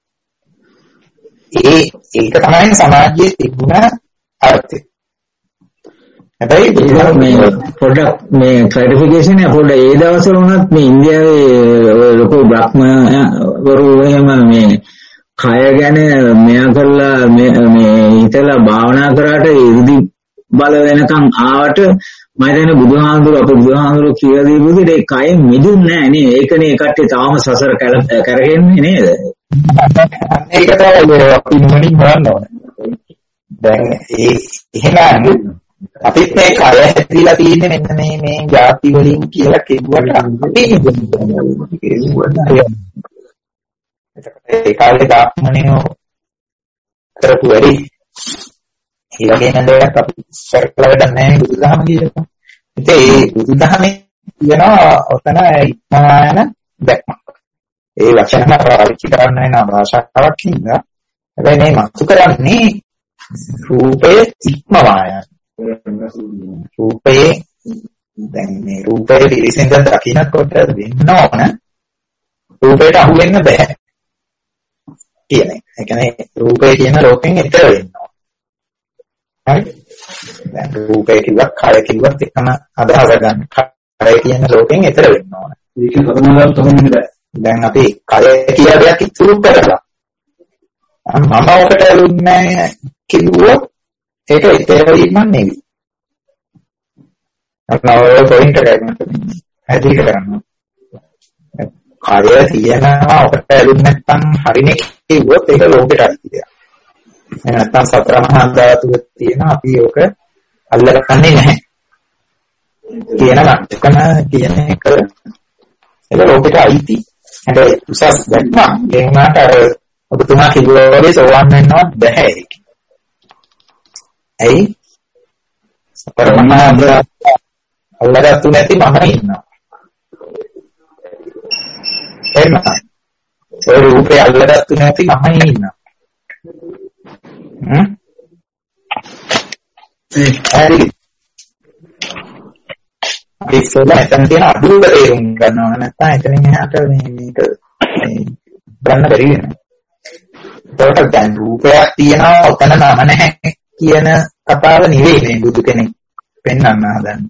ඒක තමයි සමාජයේ තිබුණ අර්ථය. හැබැයි මේ පොඩ්ඩක් මේ ක්ලැරිෆිකේෂන් එක පොඩ්ඩක් ඒ දවස්වල වුණත් මේ ඉන්දියාවේ ලොකු බ්‍රහ්මවරු එහෙම මේ කය ගැන මෙයා කරලා මේ හිතලා භාවනා කරාට ඉර්ධි බල වෙනකන් ආවට මම හිතන්නේ බුදුහාමුදුරුවෝ කියලා දීපු විදිහට ඒ කය මිදුන්නේ නැහැ නේ. ඒකනේ කට්ටිය තාම සසර කරගෙන්නේ නේද? ඒක තමයි අපි නුවණින් බලන්න ඕනේ. දැන් එහෙනම් අපිත් මේ කය හැදිලා තියෙන්නේ මෙන්න මේ ಜಾති වලින් කියලා කිව්වට අපි ඒ කාලේ ධාත්මනියෝ කරපු වැඩි ඒ වගේ නේද අපි කරලා වැඩක් නැහැ බුදුදහම කියලා. ඉතින් ඒ බුදුදහමේ කියනවා ඔතන ඉක්මවායන දැක්මක්. ඒ වචන පාවිච්චි කරන්නේ නැහැ භාෂාවක් හින්දා. හැබැයි මේ මතු කරන්නේ රූපේ ඉක්මවායන. රූපේ දැන් මේ රූපේ පිළිසෙන්ද දකින්නකොට වෙන්න ඕන රූපයට අහු වෙන්න බෑ කියන එක. ඒ කියන්නේ රූපේ කියන ලෝකෙන් ඈතර වෙන්න ඕන. හරි? දැන් රූපේ කිව්වත් කය කිව්වත් එකම අදහස ගන්න. කය කියන ලෝකෙන් ඈතර වෙන්න ඕන. ඒක ප්‍රධානම තමයි නේද? දැන් අපි කය කියලා දෙයක් ඉතුරු කරලා මම ඔකට ඇලුන්නේ කිව්වොත් ඒක ඈතර වීමක් නෙවෙයි. අපේ පොයින්ට් එක ඇදි කරගන්න. කය තියෙනවා ඔකට ඇලුන්නේ නැත්නම් හරිනේ කිව්වොත් ඒක ලෝකෙට අයිති දෙයක්. නැත්නම් සතර මහා ධාතුව තියෙන අපි ඔක අල්ලගන්නේ නැහැ. කියන ලක්ෂණ කියන එක ඒක ලෝකෙට අයිති. හැබැයි උසස් දැක්ම ගෙනාට අර ඔබතුමා කිව්වා වගේ සෝවන් වෙන්නවත් බැහැ ඒක. ඇයි? සතර මහා ධාතුව අල්ලගත්තු නැති මම ඉන්නවා. එහෙනම් ඒ රූපේ අල්ලගත්තු නැති මම ඉන්නවා. හරි. අපි සෝලෙන් තියෙන අදුර තේරුම් ගන්නවා නැත්නම් එතනින් එහාට මේක ගන්න බැරි වෙනවා. ඒකට දැන් රූපයක් තියෙනවා ඔතන නම නැහැ කියන කතාව නෙවෙයි මේ බුදු කෙනෙක් පෙන්වන්න හදන්නේ.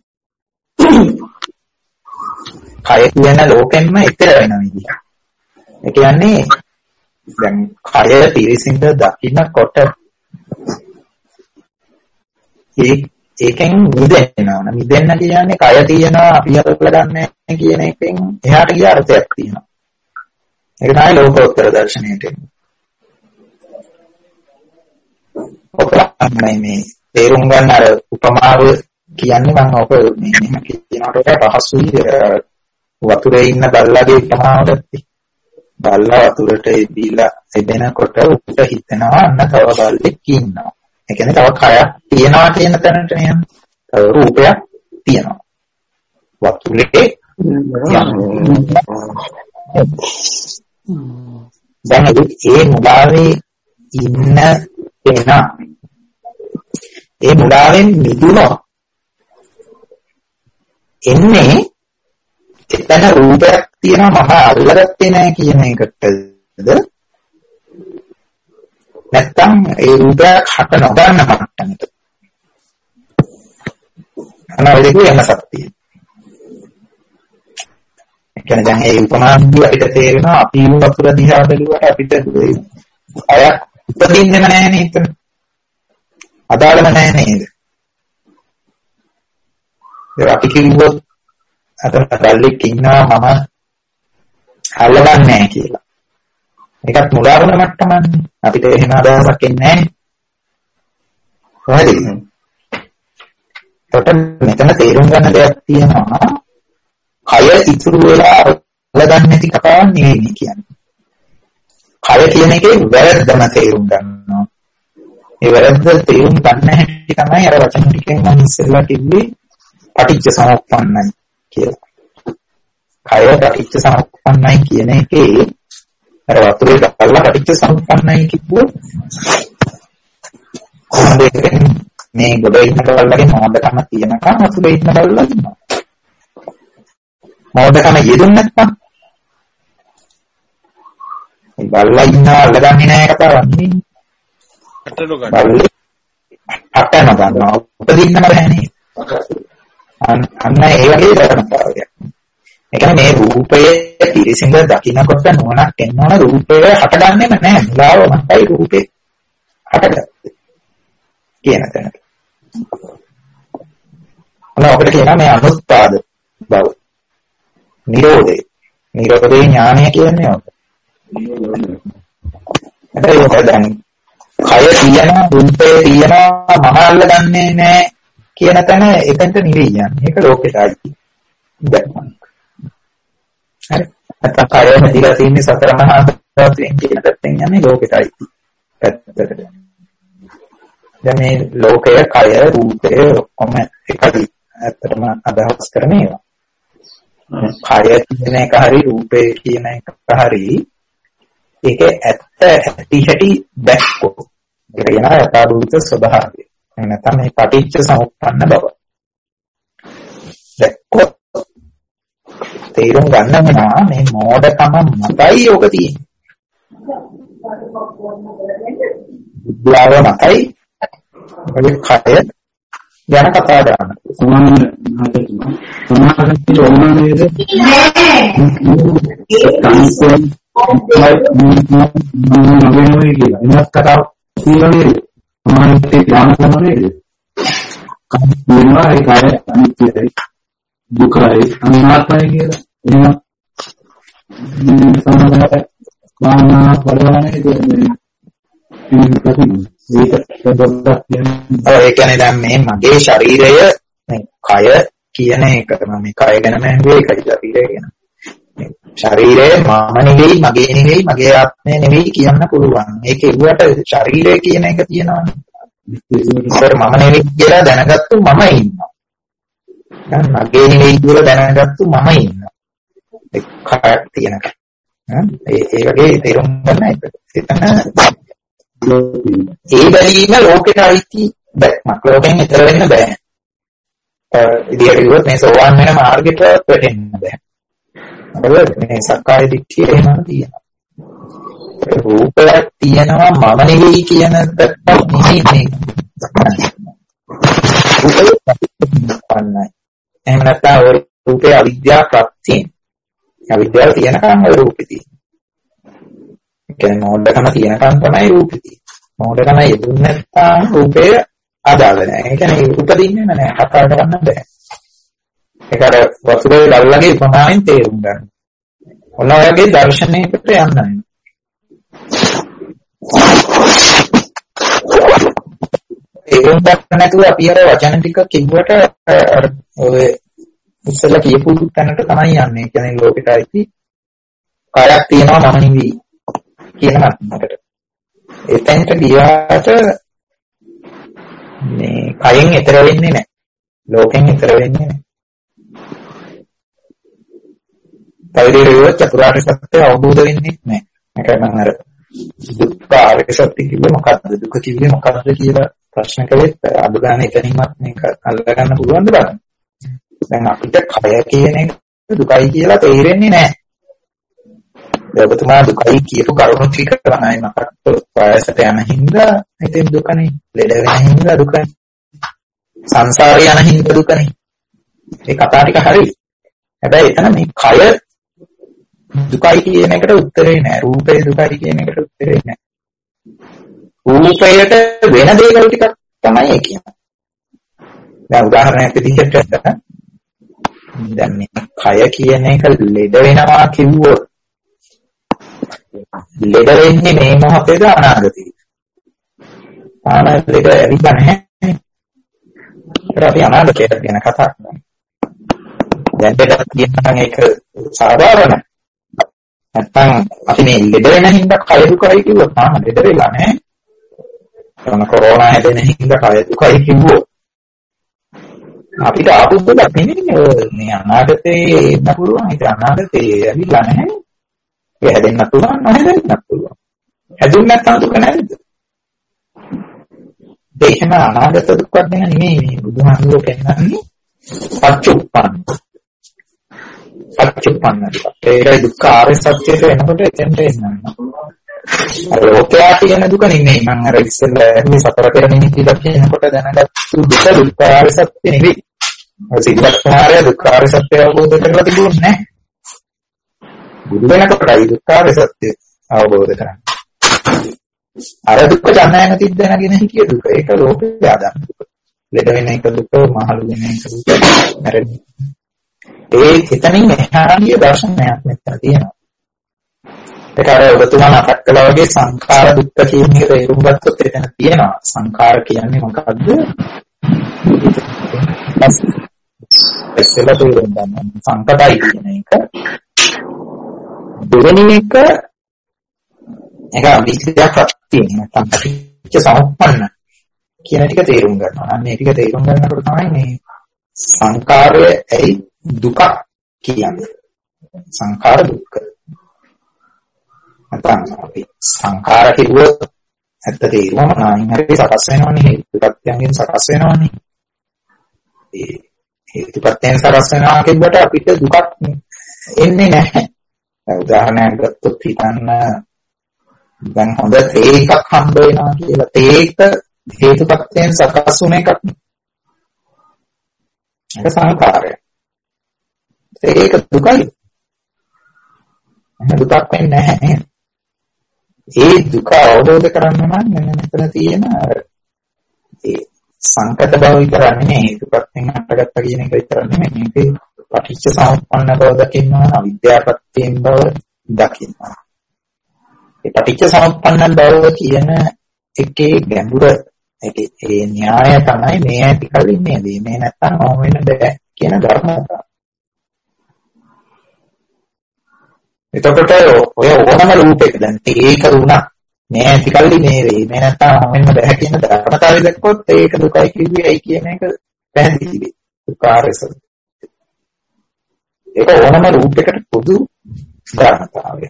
කය කියන ලෝකෙන්ම ඈතර වෙන විදිහ. ඒ කියන්නේ දැන් කය පිරිසිඳ දකින්නකොට ඒකෙන් මිදෙන්න ඕන. මිදෙන්න කියන්නේ කය තියෙනවා අපි අතලගන්නේ කියන එකෙන් එහාට ගිය අර්ථයක් තියෙනවා. ඒක තමයි ලෝකෝත්තර දර්ශනයට එන්නේ. ඔකලයි මේ තේරුම් ගන්න අර උපමාව කියන්නේ මම ඔක මෙහෙම කියනකොට පහසුයි වතුරේ ඉන්න බල්ලාගේ උපමාවට බල්ලා වතුරට එදිලා එදෙනකොට උට හිතෙනවා අන්න තව බල්ලෙක් ඉන්නවා. ඒ කියන්නේ තව කයක් තියනවා කියන තැනට යන තව රූපයක් තියෙනවා. වතුරේ දැන් ඒ මුලාවේ ඉන්න කෙනා ඒ මුලාවෙන් මිදුණා එන්නේ එතන රූපයක් තියෙනවා මම අල්ලගත්තේ නැහැ කියන එකටද නැත්තම් ඒ රූපයක් හට නොගන්න මට්ටමට අනාවේදී යන සත්‍යය. ඒ කියන්නේ දැන් ඒ උපමාන්දු අපිට තේරෙනවා අපි වතුර දිහා බැලුවට අපිට අයක් උපදින්නෙම නැහැ නේද? අදාළම නැහැ නේද? ඒ අපි කිව්වොත් අතන බල්ලෙක් ඉන්නවා මම අල්ලගන්නේ නැහැ කියලා. ඒකත් මුලාවන මට්ටමන්නේ. අපිට එහෙම අදහසක් එන්නේ නැහැ. හරිද? එතකොට මෙතන තේරුම් ගන්න දෙයක් තියෙනවා. කය ඉතුරු වෙලා අල්ලගන්නේ නැති කතාවක් නෙවෙයි කියන්නේ. කය කියන එකේ වැරද්දම තේරුම් ගන්නවා. ඒ වැරද්ද තේරුම් ගන්න හැටි තමයි අර වචන ටිකෙන් මම ඉස්සෙල්ලා කිව්වේ පටිච්ච සමුප්පන්නයි කියලා. කය පටිච්ච සමුප්පන්නයි කියන එකේ අර වතුරේ දාලා පටිච්ච සමුප්පන්නයි කිව්වොත් කොහොමද මේ ගොඩ ඉන්න බල්ලගේ මොඩකම තියෙනකම් වතුරේ ඉන්න බල්ලා ඉන්නවා. මොඩකම යෙදුන්නේ නැත්නම් ඒ බල්ලා ඉන්නවා අල්ලගන්නේ නැහැ කතාවක් නෙවෙයි. බල්ලේ අටන ගන්නවා උපදින්නම බෑ නේද? අන්න ඒ වගේ ධර්මතාවයක්. ඒ කියන්නේ මේ රූපයේ පිරිසිඳ දකින්නකොට නුවණක් එනවන රූපය හටගන්නේම නැහැ. මුලාවමයි රූපේ හටගන්නේ. කියන තැනට. ඔකට කියනවා මේ අනුත්පාද බව. නිරෝධේ ඥානය කියන්නේ ඔක. ඒක දැන් කය තියෙන රූපේ තියෙන මම අල්ලගන්නේ නැහැ කියන තැන එතනට නෙවෙයි යන්නේ. ඒක ලෝකෙටයි. දැන් හරි. නැත්නම් කය හැදිලා තියෙන්නේ සතර මහා ධාතුන් කියන පැත්තෙන් යන්නේ ලෝකෙටයි. පැත්තට. දැන් මේ ලෝකය, කය, රූපය ඔක්කොම එකයි. ඇත්තටම අදහස් කරන ඒවා. කය කියන එක හරි රූපය කියන එක හරි ඒක ඇත්ත ඇති හැටි දැක්කොත් ඒක කියනවා යථාභූත ස්වභාවය. නැත්නම් මේ පටිච්ච සමුප්පන්න බව. දැක්කොත් තේරුම් ගන්න වෙනවා මේ මෝඩකම මතයි ඔක තියෙන්නේ. බුද්ධාව මතයි ඔය කය ගැන කතා කරන්න. සමානයි ඕනනේද? මගේ කියලා. එනස් කතාව කියන්නේ සමානයි ඥානසමනේද? කම්පේනවා ඒ කය අනිත්‍යයි. දුකයි අනාත්මයි කියලා. එහෙනම් සමානයි මානා වලවන්නේ ඒ කියන්නේ දැන් මේ මගේ ශරීරය මේ කය කියන එක මේ කය ගැන මහුවේ ඒකයි ශරීරය කියන. මේ ශරීරය මම නෙවෙයි මගේ නෙවෙයි මගේ ආත්මය නෙවෙයි කියන්න පුළුවන්. ඒක ඒවට ශරීරය කියන එක තියෙනවානේ. ඒක මම නෙවෙයි කියලා දැනගත්තු මම ඉන්නවා. දැන් මගේ නෙවෙයි කියලා දැනගත්තු මම ඉන්නවා. ඒ කයක් තියෙනක. ඒ වගේ තේරුම් ගන්න එක. එතන ඒ බැලීම ලෝකෙට අයිති දැක්මක්. ලෝකෙන් ඈතර වෙන්න බෑ. ඉදිරියට ගියොත් මේ සෝවාන් වෙන මාර්ගයට වැටෙන්න බෑ. මොකද මේ සක්කාය දිට්ඨිය එහෙම තියෙනවා. රූපයක් තියෙනවා මම නෙවෙයි කියන දැක්මක් නෙවෙයි මේක. එහෙම නැත්නම් ඔය රූපේ අවිද්‍යාව ප්‍රත්‍යයෙන්. අවිද්‍යාව තියෙනකම් ඔය රූපේ තියෙනවා. කියන්නේ මොඩකම තියෙනකන් තමයි රූපේ තියෙන්නේ. මොඩකම යෙදුන්නේ නැත්නම් රූපය අදාළ නැහැ. ඒ කියන්නේ උපදින්නේ නැහැ. කතා කරන්න බෑ. ඒක අර වතුරේ ගල්ලගේ උපමාවෙන් තේරුම් ගන්න. ඔන්න ඔයගේ දර්ශනයකට යන්න. තේරුම් ගන්න නැතුව අපි අර වචන ටික කිව්වට ඔය ඉස්සෙල්ලා කියපු තැනට තමයි යන්නේ. ඒ කියන්නේ ලෝකෙට ඇති කයක් තියෙනවා මම නෙවෙයි. කියන මතකට. එතෙන්ට ගියාට මේ කයෙන් ඈතර වෙන්නේ නැහැ. ලෝකෙන් ඈතර වෙන්නේ නැහැ. පරිදේව චතුරාර්ය සත්‍ය අවබෝධ වෙන්නේ නැහැ. ඒක නම් අර දුක්ඛ ආර්ය සත්‍ය කිව්වේ මොකක්ද? දුක කිව්වේ මොකක්ද කියලා ප්‍රශ්න කළෙත් අද ගන්න එතනින්වත් මේක අල්ලගන්න පුළුවන්ද බලන්න. දැන් අපිට කය කියන එක දුකයි කියලා තේරෙන්නේ නැහැ. ඔබතුමා දුකයි කියපු කරුණු ටික තමයි මකට වයසට යන හින්දා හිතෙන් දුකනේ, ලෙඩ වෙන හින්දා දුකනේ, සංසාරේ යන හින්දා දුකනේ. ඒ කතා ටික හරි. හැබැයි එතන මේ කය දුකයි කියන එකට උත්තරේ නෑ. රූපේ දුකයි කියන එකට උත්තරේ නෑ. රූපයට වෙන දේවල් ටිකක් තමයි ඒ කියන්නේ. දැන් උදාහරණයක් විදිහට දැන් මේ කය කියන එක ලෙඩ වෙනවා කිව්වොත් ලෙඩ වෙන්නේ මේ මොහොතේද අනාගතේ. අනාගතේක ඇවිල්ලා නැහැ. ඒක අපි අනාගතයට ගැන කතා කරනවා. දැන් දෙයක් කියනවා ඒක සාධාරණ. නැත්තම් අපි මේ ලෙඩ වෙන හින්දා කය දුකයි කිව්වොත් තාම ලෙඩ වෙලා නැහැ. කොරෝනා හැදෙන හින්දා කය දුකයි කිව්වොත් අපිට ආපු දෙයක් නෙමෙයි මේ අනාගතේ එන්න පුළුවන්. ඒක අනාගතේ ඇවිල්ලා නැහැ. ඒ හැදෙන්නත් පුළුවන් නැහැදෙන්නත් පුළුවන්. හැදුන්නේ නැත්නම් දුක නැද්ද? දේශන අනාගත දුක්ක් ගැන නෙමෙයි මේ බුදුහාමුදුරුවෝ කියන්නේ පච්චුප්පන්න. පච්චුප්පන්න. ඒකයි දුක්ඛ ආර්ය සත්‍යයට එනකොට එතෙන්ට එන්නවා. අර ලෝකයා කියන දුක නෙමෙයි. මම අර ඉස්සෙල්ලා මේ සතර පෙර නිමිතිලා කියනකොට දැනගත්තු දුක්ඛ ආර්ය සත්‍ය නෙමෙයි. අර සිද්ධාර්ථ කුමාරයා දුක්ඛ ආර්ය සත්‍ය අවබෝධ කරලා තිබුණේ නැහැ. බුදු වෙනකොටයි දුක්ඛාර සත්‍ය අවබෝධ කරගන්න. අර දුක්ඛ ජනයන තිද්දනගෙන හිටිය දුක. ඒක ලෝකේ ආදම් දුක. ලෙඩ වෙන එක දුක, මහලු වෙන එක දුක. මැරෙන්නේ. ඒ එතනින් එහාගේ දර්ශනයක් මෙතන තියෙනවා. ඒක අර ඔබතුමා මතක් කළා වගේ සංඛාර දුක්ඛ කියන එක තේරුම් ගත්තොත් එතන තියෙනවා. සංඛාර කියන්නේ මොකක්ද? එස්සලා තේරුම් ගන්න. සංකතයි කියන එක. දෙවෙනි එක ඒක අවිද්‍යාවක් තියෙන නැත්නම් පටිච්ච සමුප්පන්න කියන ටික තේරුම් ගන්නවා. අන්න ඒ ටික තේරුම් ගන්නකොට තමයි මේ සංඛාරය ඇයි දුක කියන්නේ. සංඛාර දුක්ඛ. නැත්නම් අපි සංඛාර කිව්වොත් ඇත්ත තේරුම නැයින් හරි සකස් වෙනවනේ. හේතුපත්‍යයෙන් සකස් වෙනවනේ. ඒ හේතුපත්‍යයෙන් සකස් වෙනවා කියනකොට අපිට දුකක් එන්නේ නැහැ. උදාහරණයක් ගත්තොත් හිතන්න දැන් හොඳ තේ එකක් හම්බ වෙනවා කියලා. තේ එක හේතුපත්‍යයෙන් සකස් වුණ එකක්. ඒක සංඛාරය. ඒක දුකයි. දුකක් වෙන්නේ නැහැ. ඒ දුක අවබෝධ කරගන්න නම් මෙතන තියෙන ඒ සංකත බව විතරක් නෙමෙයි හේතුපත්‍යයෙන් හටගත්තා කියන එක විතරක් නෙමෙයි. මේකේ පටිච්ච සමුප්පන්න බව දකින්නවා, අවිද්‍යාපත්‍යයෙන් බව දකින්නවා. ඒ පටිච්ච සමුප්පන්න බව කියන එකේ ගැඹුර ඒ න්‍යාය තමයි මේ ඇති කලින් මේ දේ. මේ නැත්තම් ඕම වෙන බෑ කියන ධර්මතාව. එතකොට ඔය ඕනම රූපයක දැන් ඒක උනා මේ ඇති කලින් මේ වේ. මේ නැත්තම් ඕම වෙන බෑ කියන ධර්මතාවය දැක්කොත් ඒක දුකයි කියුවේයි කියන එක පැහැදිලි වෙයි. දුකාරස. ඒක ඕනම රූපයකට පොදු ධර්මතාවය.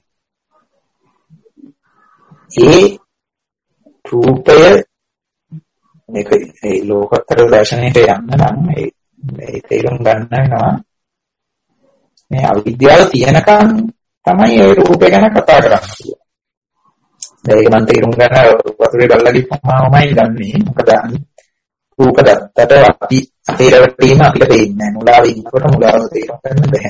ඒ රූපය මේක ඒ ලෝකතර දර්ශනයට යන්න නම් මේ තේරුම් ගන්න වෙනවා මේ අවිද්‍යාව තියෙනකන් තමයි ඒ රූපය ගැන කතා කරන්නේ. ඒක මම තේරුම් ගන්න වතුරේ බලලා ගිහමයි දන්නේ. මොකද රූප දත්තට අපි තේරෙවීම අපිට පේන්නේ නැහැ. මුලාවේ ඉන්නකොට මුලාව තේරුම් ගන්න බැහැ.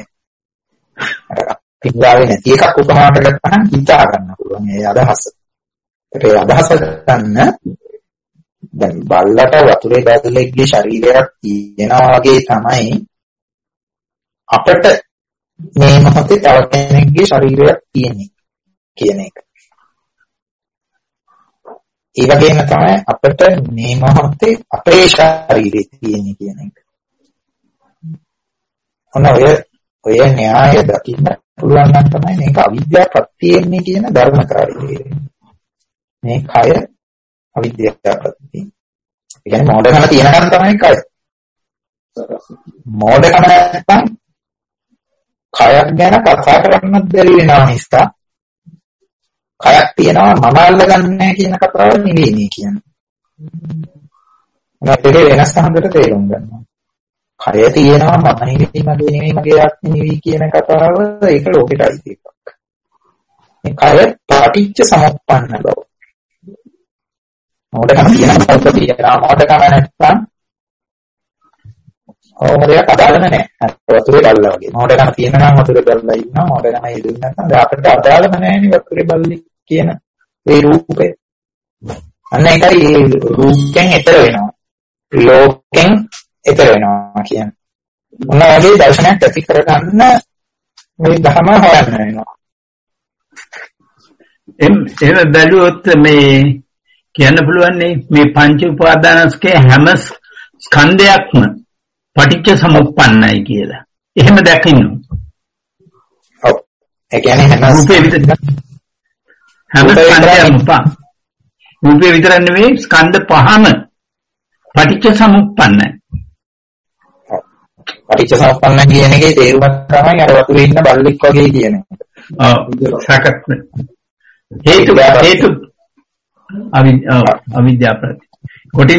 පිටාවේ නැති එකක් උපමාවට ගත්තහම හිතා ගන්න පුළුවන් ඒ අදහස. ඒ අදහස ගන්න දැන් බල්ලට වතුරේ බැලලෙක්ගේ ශරීරයක් තියෙනවා වගේ තමයි අපිට මේ මොහොතේ තව කෙනෙක්ගේ ශරීරයක් තියෙන්නේ කියන එක. ඒ වගේම තමයි අපිට මේ මොහොතේ අපේ ශරීරය තියෙන්නේ කියන එක. ඔය න්‍යාය දකින්න පුළුවන් නම් තමයි මේක අවිද්‍යාව ප්‍රත්‍යෙන්නේ කියන ධර්මකාරී. මේ කය අවිද්‍යාව ප්‍රත්‍යෙ. ඒ කියන්නේ මොඩකම තියෙනකන් තමයි කය. මොඩකම නැත්නම් කයක් ගැන කතා කරන්නත් බැරි වෙනවා නිසා කයක් තියෙනවා මම අල්ලගන්නේ කියන කතාව නෙවෙයි මේ කියන්නේ. නැත්නම් වෙනස් හඳට තේරුම් ගන්නවා. කය තියෙනවා මම නෙවෙයි මගේ නෙවෙයි මගේ ආත්මෙ නෙවෙයි කියන කතාව ඒක ලෝකෙට අයිති එකක්. මේ කය පටිච්ච සමුප්පන්න බව. මොඩකම තියෙනවා මොඩකම නැත්නම් ඕමරයක් අදාළ නැහැ. වතුරේ බල්ලා වගේ. මොඩකම තියෙනවා වතුරේ බල්ලා ඉන්නවා මොඩකම යෙදුනේ නැත්නම් අපිට අදාළම නැහැ නේ වතුරේ බල්ලි කියන ඒ රූපේ. අන්න ඒකයි ඒ රූපයෙන් ඈතර වෙනවා. ලෝකෙන් ඈතර වෙනවා කියන්නේ. මොන වගේ දර්ශනයක් ඇති කරගන්න මේ ධර්ම හොයන්න වෙනවා. එහෙම බැලුවොත් මේ කියන්න පුළුවන් මේ පංච උපාදානස්කේ හැම ස්කන්ධයක්ම පටිච්ච සමුප්පන්නයි කියලා. එහෙම දැකින්න. ඔව්. ඒ කියන්නේ හැම රූපේ විතර නෙවෙයි ස්කන්ධ පහම පටිච්ච සමුප්පන්නයි. පටිච්ච සමුප්පන්න කියන එකේ තේරුම තමයි අර වතුරේ ඉන්න බල්ලෙක් වගේ කියන එක. ඔව්. සකස් හේතු අවිද්‍යාව ප්‍රති. කොටින්ම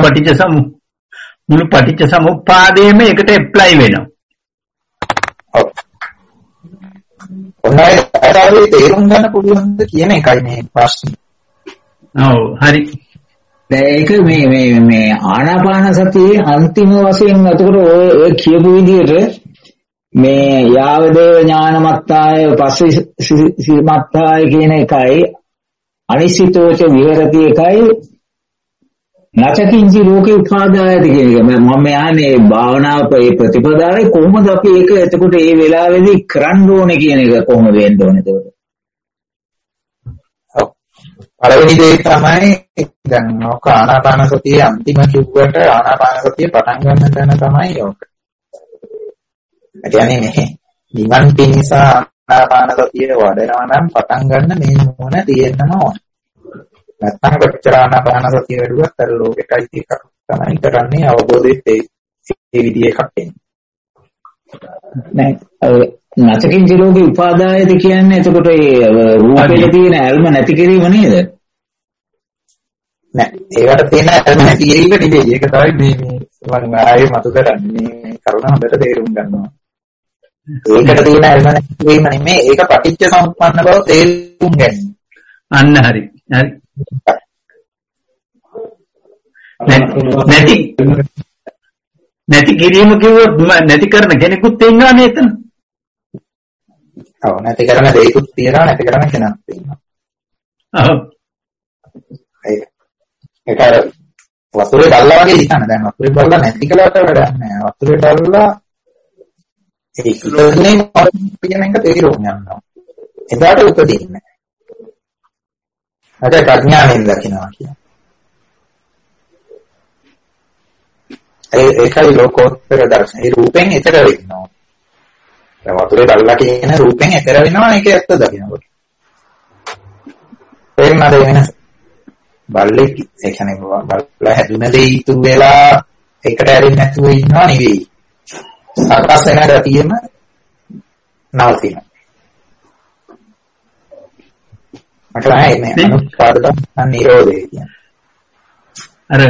මුළු පටිච්ච සමුප්පාදයේම එකට ඇප්ලයි වෙනවා. ඔව්. ඔන්නයි තේරුම් ගන්න පුළුවන්ද කියන එකයි මේ ප්‍රශ්නේ. ඔව් හරි. ඒක මේ ආනාපාන සතියේ අන්තිම වශයෙන් අතකොට ඔය කියපු විදිහට මේ යාවදේව ඥානමත්තාය පස්සිමත්තාය කියන එකයි අනිසිතෝච විහෙරති එකයි නචකින්චි ලෝකේ උපාදායති කියන එක. මම යන්නේ භාවනාව ප්‍රතිපදාවේ කොහොමද අපි ඒක එතකොට ඒ වෙලාවේදී කරන්න ඕනේ කියන එක කොහොමද වෙන්න ඕනේ එතකොට? පළවෙනි දේ තමයි දැන් ඔක ආනාපාන සතියේ අන්තිම කිව්වට ආනාපාන සතිය පටන් ගන්න තැන තමයි ඔක. ඒ කියන්නේ මේ නිවන් පිණිස ආනාපාන සතිය වඩනවා නම් පටන් ගන්න මේ මොන තියෙන්නම ඕන. නැත්නම් කොච්චර ආනාපාන සතිය වැඩුවත් අර ලෝකෙටයි එකක් තමයි කරන්නේ අවබෝධෙත් ඒ විදිහ එකක් එන්නේ. නැතකින් දිලෝගේ උපාදායද කියන්නේ එතකොට ඒ රූපේ තියෙන ඇල්ම නැති කිරීම නේද? නෑ ඒකට තියෙන ඇල්ම නැති කිරීම නෙවෙයි. ඒක තමයි මේ මම ආයේ මතු කරන්නේ මේ කරුණ හොඳට තේරුම් ගන්නවා. ඒකට තියෙන ඇල්ම නැති කිරීම නෙමෙයි ඒක පටිච්ච සමුප්පන්න බව තේරුම් ගැනීම. අන්න හරි. හරි. නැති කිරීම කිව්වොත් නැති කරන කෙනෙකුත් ඉන්නවා නේද එතන? ඔව් නැති කරන දෙයක්ත් තියෙනවා නැති කරන කෙනෙක් තියෙනවා. ඔව්. ඒක අර වතුරේ බල්ලා වගේ හිතන්න. දැන් වතුරේ බල්ලා නැති කළාට වැඩක් නෑ. වතුරේ බල්ලා ඒක ඉතින් කියන එක තේරුම් ගන්නවා. එදාට උපදින්නේ. අද ප්‍රඥාවෙන් දකිනවා කියන්නේ. ඒකයි ලෝකෝත්තර දර්ශනය. රූපෙන් ඈතර වෙනවා. වතුරේ බල්ලා කියන රූපෙන් ඈතර වෙනවා ඒක ඇත්ත දකින්නකොට. තේරුණාද වෙනස? බල්ලෙක් ඒ කියන්නේ බල්ලා හැදුන දේ ඉතුරු වෙලා එකට ඇරෙන්නේ නැතුව ඉන්නවා නෙවෙයි. සකස් වෙන ගතියම නවතිනවා. මටයි මේ අනුපාදක නිරෝධය කියන්නේ. අර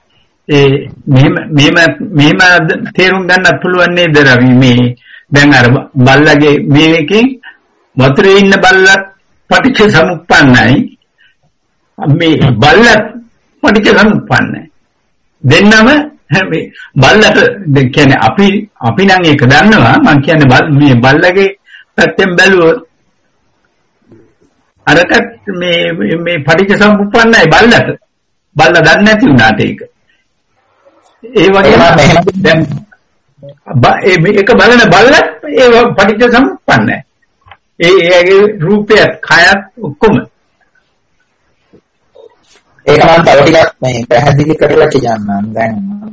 මෙහෙම තේරුම් ගන්නත් පුළුවන් නේද රවි මේ දැන් අර බල්ලගේ මේකෙන් වතුරේ ඉන්න බල්ලත් පටිච්ච සමුප්පන්නයි මේ බල්ලත් පටිච්ච සමුප්පන්නයි දෙන්නම බල්ලට කියන්නේ අපි නම් ඒක දන්නවා මම කියන්නේ මේ බල්ලගේ පැත්තෙන් බැලුවොත් අරකට මේ පටිච්ච සමුප්පන්නයි බල්ලට බල්ලා දන්නේ නැති වුණාට ඒක ඒ වගේම දැන් මේක බලන බල්ලත් ඒ පටිච්ච සමුප්පන්නයි. ඒගේ රූපයත් කයත් ඔක්කොම. ඒක මම තව ටිකක් මේ පැහැදිලි කරලා කියන්නම්. දැන්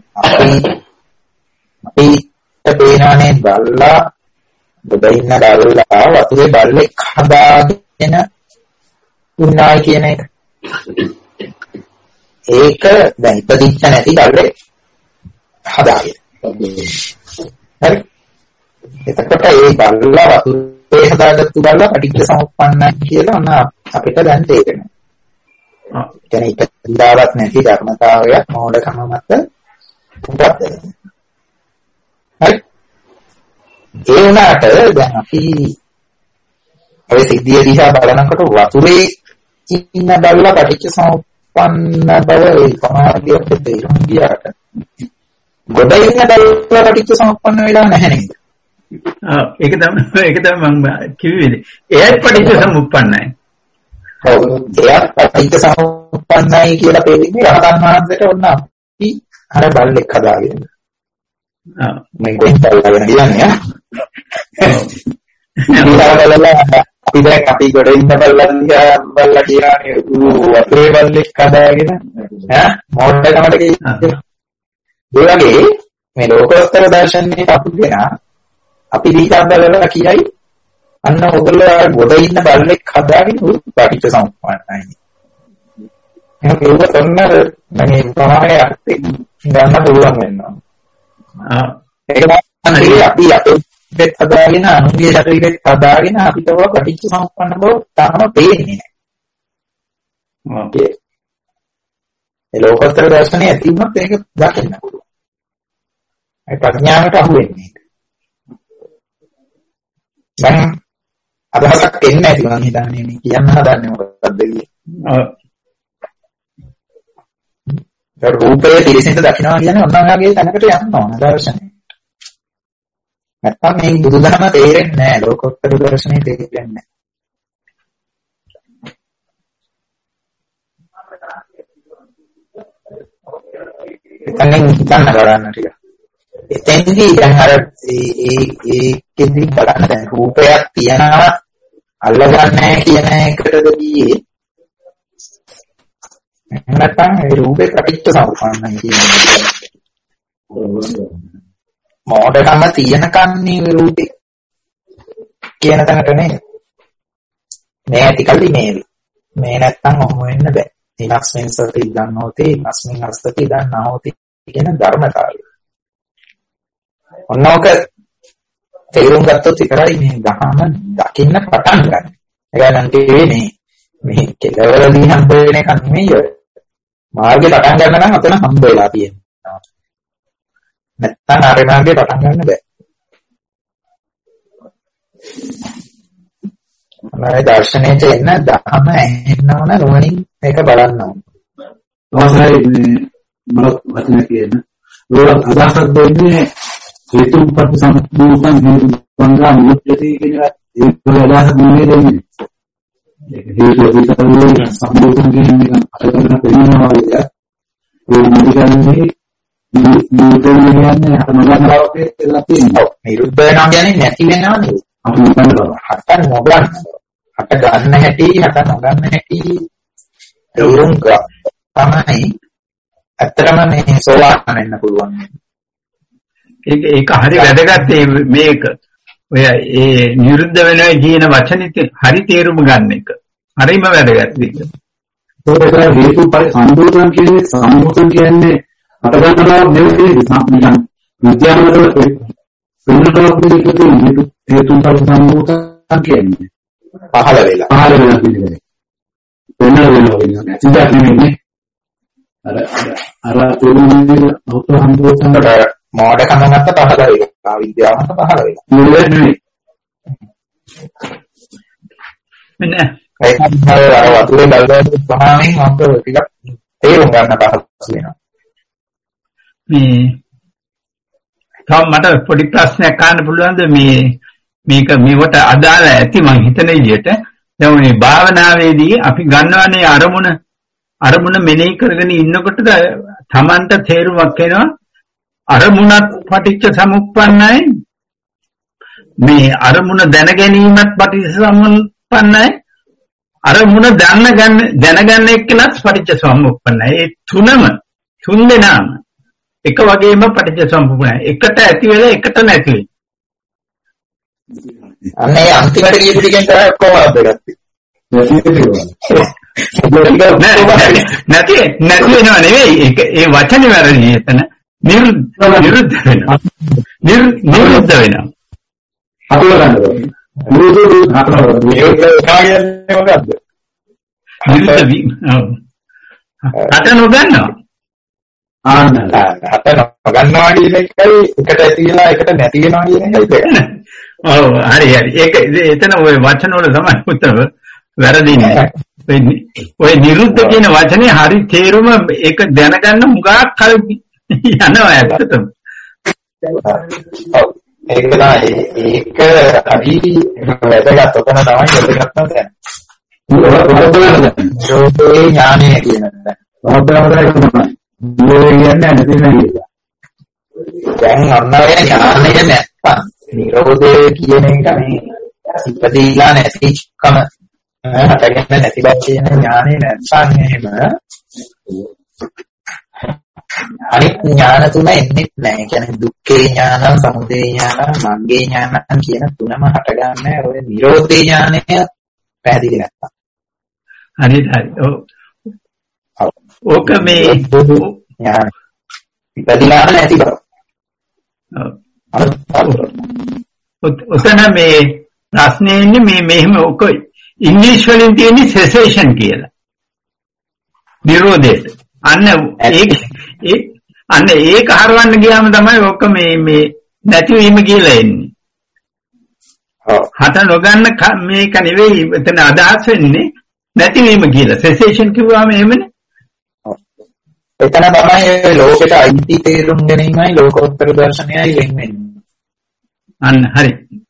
අපි තේරෙන්නේ බල්ලා ඔබ ඉන්න බල්ලා වතුරේ බල්ලෙක් හදාගෙන උන්නායි කියන එක. ඒක දැන් ඉපදිච්ච නැති බල්ලෙක් හදාගෙන. හරි. එතකොට ඒ බල්ලා වතුරේ හදාගත්තු බල්ලා පටිච්ච සමුප්පන්නයි කියලා ඔන්න අපිට දැන් තේරෙනවා. කියන්නේ ඉපදිදාවක් නැති ධර්මතාවයක් මෝඩකම මත උපත් වෙනවා. හරි. ඒ වුණාට දැන් අපි ඔය සිද්ධිය දිහා බලනකොට වතුරේ ඉන්න බල්ලා පටිච්ච සමුප්පන්න බව ඒ සමාධියට තේරුම් ගියාට ගොඩ ඉන්න බල්ලා පටිච්ච සමුප්පන්න වෙලා නැහැ නේද? ඒක තමයි මම කිව්වේ. ඒත් පටිච්ච සමුප්පන්නයි. ඔව් ඒත් පටිච්ච සමුප්පන්නයි කියලා පෙන්නන්නේ රහතන් වහන්සේට ඔන්න අපි අර බල්ලෙක් හදාගෙන. මම ගොඩක් බලගෙන කියන්නේ අපි ගොඩ ඉන්න බල්ලා කියන්නේ වතුරේ බල්ලෙක් හදාගෙන මොඩකමට කියන්නේ. ඒ වගේ මේ ලෝකෝත්තර දර්ශනයේ අපුගෙන අපි දීකම් බලලා කියයි අන්න ඔයගොල්ලෝ ගොඩ ඉන්න බල්ලෙක් හදාගෙන පටිච්ච සමුප්පන්නයි. එහෙනම් ඒක තොන්න මේ ප්‍රමාණයක් ගන්න පුළුවන් වෙනවා. ඒක තමයි අපි අපේ හදාගෙන අනුගේ ශරීරෙත් හදාගෙන අපිට ඔය පටිච්ච සමුප්පන්න බව තාම පේන්නේ නැහැ. ඒ ලෝකෝත්තර දර්ශනයේ ඇති වුණත් ඒක දකින්න පුළුවන්. ඒ ප්‍රඥාවට අහු වෙන්නේ. දැන් අදහසක් එන්නේ නැති මම හිතන්නේ මේ කියන්න හදන්නේ මොකක්ද කියන්නේ. රූපයේ පිළිසෙන්ද දකින්නවා කියන්නේ ඔන්නෝගේ තැනකට යන්න ඕන දර්ශනය. නැත්තම් මේ බුදුදහම තේරෙන්නේ නැහැ ලෝකෝත්තර දර්ශනය තේරෙන්නේ නැහැ. එතනින් හිතන්න ගන්න ටික. එතෙන්දී දැන් අර ඒකෙදි බලන්න දැන් රූපයක් තියනවා අල්ලගන්නේ කියන එකටදී නැත්නම් ඒ රූපේ ප්‍රතිච්ඡ සමුප්පන්නයි කියන්නේ. මොඩකම තියෙනකන්නේ රූපේ කියන තැනට නේ. මේ ඇතිකල්ලි මේ නැත්තම් ඔහොම වෙන්න බෑ. ඉනස්මින් සති ඉදන් හොතේ ඉනස්මින් අස්සති ඉදන් නැහොතේ කියන ධර්මතාවය. ඔන්නෝක තේරුම් ගත්තොත් විතරයි මේ ධහම දකින්න පටන් ගන්න. ඒක නම් කියන්නේ මේ කෙලවරදී හම්බ වෙන එක නෙමෙයි. මාර්ගේ පටන් ගන්න නම් අතන හම්බ වෙලා තියෙනවා. නැත්තම් ආර්ය මාර්ගේ පටන් ගන්න බෑ. අනේ දර්ශනයේ එන්න ධහම ඇහෙන්න ඕන නුවණින් මේක බලන්න ඕන. අවසරයි මම වචන කියන. ඒක අදහසක් දෙන්නේ හේතුන් ප්‍රතිසම්පූර්ණ හේතුන්ගා මුලදී කියන ඒක අදහසක් නෙමෙයි දෙන්නේ. ඒක හේතු ප්‍රතිසම්පූර්ණ සම්පූර්ණ කියන එක අතන පෙන්නනවා වගේ. ඒක නිකන්නේ නිරෝධයන්නේ අනුගමනාවකේ කියලා තියෙනවා. නිරුද්ධ වෙනවා කියන්නේ නැති වෙනවා නෙවෙයි. අපි හිතනවා හට නොගන්න. හට ගන්න හැටි හට නොගන්න හැටි තේරුම් ගන්න තමයි ඇත්තටම මේ සෝවාන් වෙන්න පුළුවන්. ඒක හරි වැදගත් මේක. ඔය ඒ නිරුද්ධ වෙනවා කියන වචනෙත් හරි තේරුම ගන්න එක. හරිම වැදගත් ඒක. ඒක හේතු පරිසම්පූර්ණ කියන්නේ සම්පූර්ණ කියන්නේ අට ගන්නවා නෙවෙයි සම්පූර්ණ. විද්‍යාවල වෙනකොට හේතුන් පරිසම්පූර්ණ කියන්නේ පහළ වෙලා කියන්නේ. වෙනවා නැතිදක් නෙමෙයි. අර තේරුමේ අවුත් සම්පූර්ණ මොඩකම මත පහළ වෙලා විද්‍යාව මත පහළ වෙලා නෙවෙයි. ඒක අර වතුරේ ගල්වැල් ප්‍රමාණයෙන් අපිට ටිකක් තේරුම් ගන්න පහසු වෙනවා. තව මට පොඩි ප්‍රශ්නයක් අහන්න පුළුවන්ද මේක මේවට අදාළ ඇති මං හිතන විදිහට දැන් මේ භාවනාවේදී අපි ගන්නවනේ අරමුණ මෙනෙහි කරගෙන ඉන්නකොට තමන්ට තේරුමක් එනවා අරමුණත් පටිච්ච සමුප්පන්නයි මේ අරමුණ දැන ගැනීමත් පටිච්ච සමුප්පන්නයි අරමුණ දැනගන්න එක්කනත් පටිච්ච සමුප්පන්නයි. ඒ තුන් දෙනාම එක වගේම පටිච්ච සමුප්පන්නයි. එකට ඇති වෙලා එකට නැති වෙයි. අනේ අන්තිමට කියපු ටිකෙන් තමයි ඔක්කොම අදගත්තේ. නැති වෙනව නෙවෙයි. ඒ වචනේ වැරදි එතන. නිරුද්ධ වෙනවා. නිරුද්ධ වෙනවා. අතුල ගන්නවා. නිරුද්ධ කියන්නේ මොකද්ද? නිරුද්ධ වීම. ඔව්. හට නොගන්නවා. හට නොගන්නවා කියන එකයි එකට ඇතිලා එකට නැති වෙනවා කියන එකයි. ඔව් හරි. ඒක එතන ওই වචන වල තමයි උත්තර වැරදින්නේ. ඔය නිරුද්ධ කියන වචනේ හරි තේරුම ඒක දැනගන්න මුගක් කල් යනවා ඇත්තටම. ඔව් ඒක තමයි ඒක හරි වැදගත් ඔතන තමයි වැදගත්ම තැන. නිරෝධේ ඥානය කියන එක. දැන් අන්නරේ ඥානය නැත්තම් නිරෝධය කියන එක මේ ඉපදීලා නැතිකම හටගෙන නැති බව කියන ඥානය නැත්නම් එහෙම අනිත් ඥාන තුන එන්නේ නැහැ. කියන්නේ දුක්ඛේ ඥාන, සමුදය ඥාන, මග්ගේ ඥාන කියන තුනම හටගන්නේ ඔය නිරෝධේ ඥානය පැහැදිලි නැත්තම්. හරියට හරි. ඔව්. ඕක මේ ඥාන ඉපදිලා නැති බව. ඔතන මේ ප්‍රශ්නේ ඉන්නේ මෙහෙම ඔක ඉංග්‍රීසි වලින් තියෙන්නේ සෙසේෂන් කියලා. නිරෝධය. අන්න ඒක හරවන්න ගියාම තමයි ඔක මේ නැතිවීම කියලා එන්නේ. හට නොගන්න මේක නෙවෙයි එතන අදහස් වෙන්නේ නැතිවීම කියලා. සෙසේෂන් කිව්වම එහෙමනේ. එතන තමයි ලෝකෙට අයිති තේරුම් ගැනීමයි ලෝකෝත්තර දර්ශනයයි වෙන් වෙන්නේ. අන්න හරි.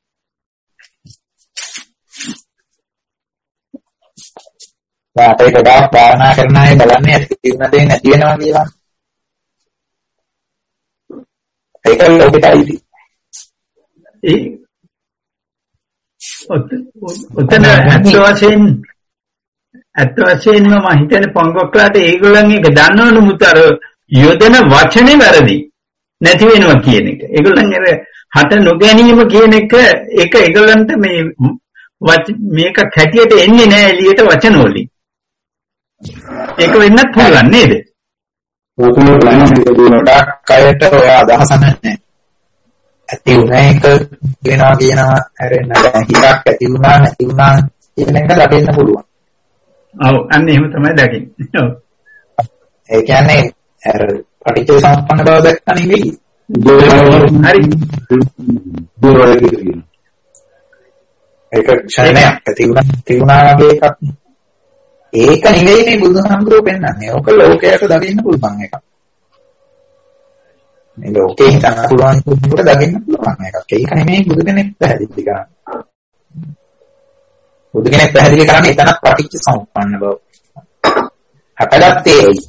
අපේ ගොඩාක් භාවනා කරන අය බලන්නේ ඇති වෙන දේ නැති වෙනවා කියලා. ඒක ලෝකෙට අයිති. ඔතන ඇත්ත වශයෙන් ඇත්ත වශයෙන්ම මම හිතන්නේ පංගොක්ලාට ඒගොල්ලන් එක දන්නවනු මුතර යොදන වචනේ වැරදි නැති වෙනවා කියන එක. ඒගොල්ලන් හට නොගැනීම කියන එක ඒක ඒගොල්ලන්ට මේක කැටියට එන්නේ නැහැ එළියට වචන වලින්. ඒක වෙන්නත් පුළුවන් නේද? ගොඩක් කයට ඔය අදහස නැහැ. ඇති වුණා එක වෙනවා කියන හැරෙන්න හිතක් ඇති වුණා නැති වුණා කියන එක දකින්න පුළුවන්. ඔව් අන්න එහෙම තමයි දකින්නේ. ඔව්. ඒ කියන්නේ අර පටිච්ච සමුප්පන්න බව දැක්ක නෙවෙයි. හරි. ඒක ක්ෂණයක් ඇති වුණා වගේ එකක්. ඒක නෙවෙයි මේ බුදුහාමුදුරුවෝ පෙන්නන්නේ. ඕක ලෝකයට දකින්න පුළුවන් එකක්. මේ ලෝකේ හිතන්න පුළුවන් දුකට දකින්න පුළුවන් එකක්. ඒක නෙමෙයි බුදු කෙනෙක් පැහැදිලි කරන්නේ. බුදු කෙනෙක් පැහැදිලි කරන්නේ එතන පටිච්ච සමුප්පන්න බව. හටගත්තේ ඇයි?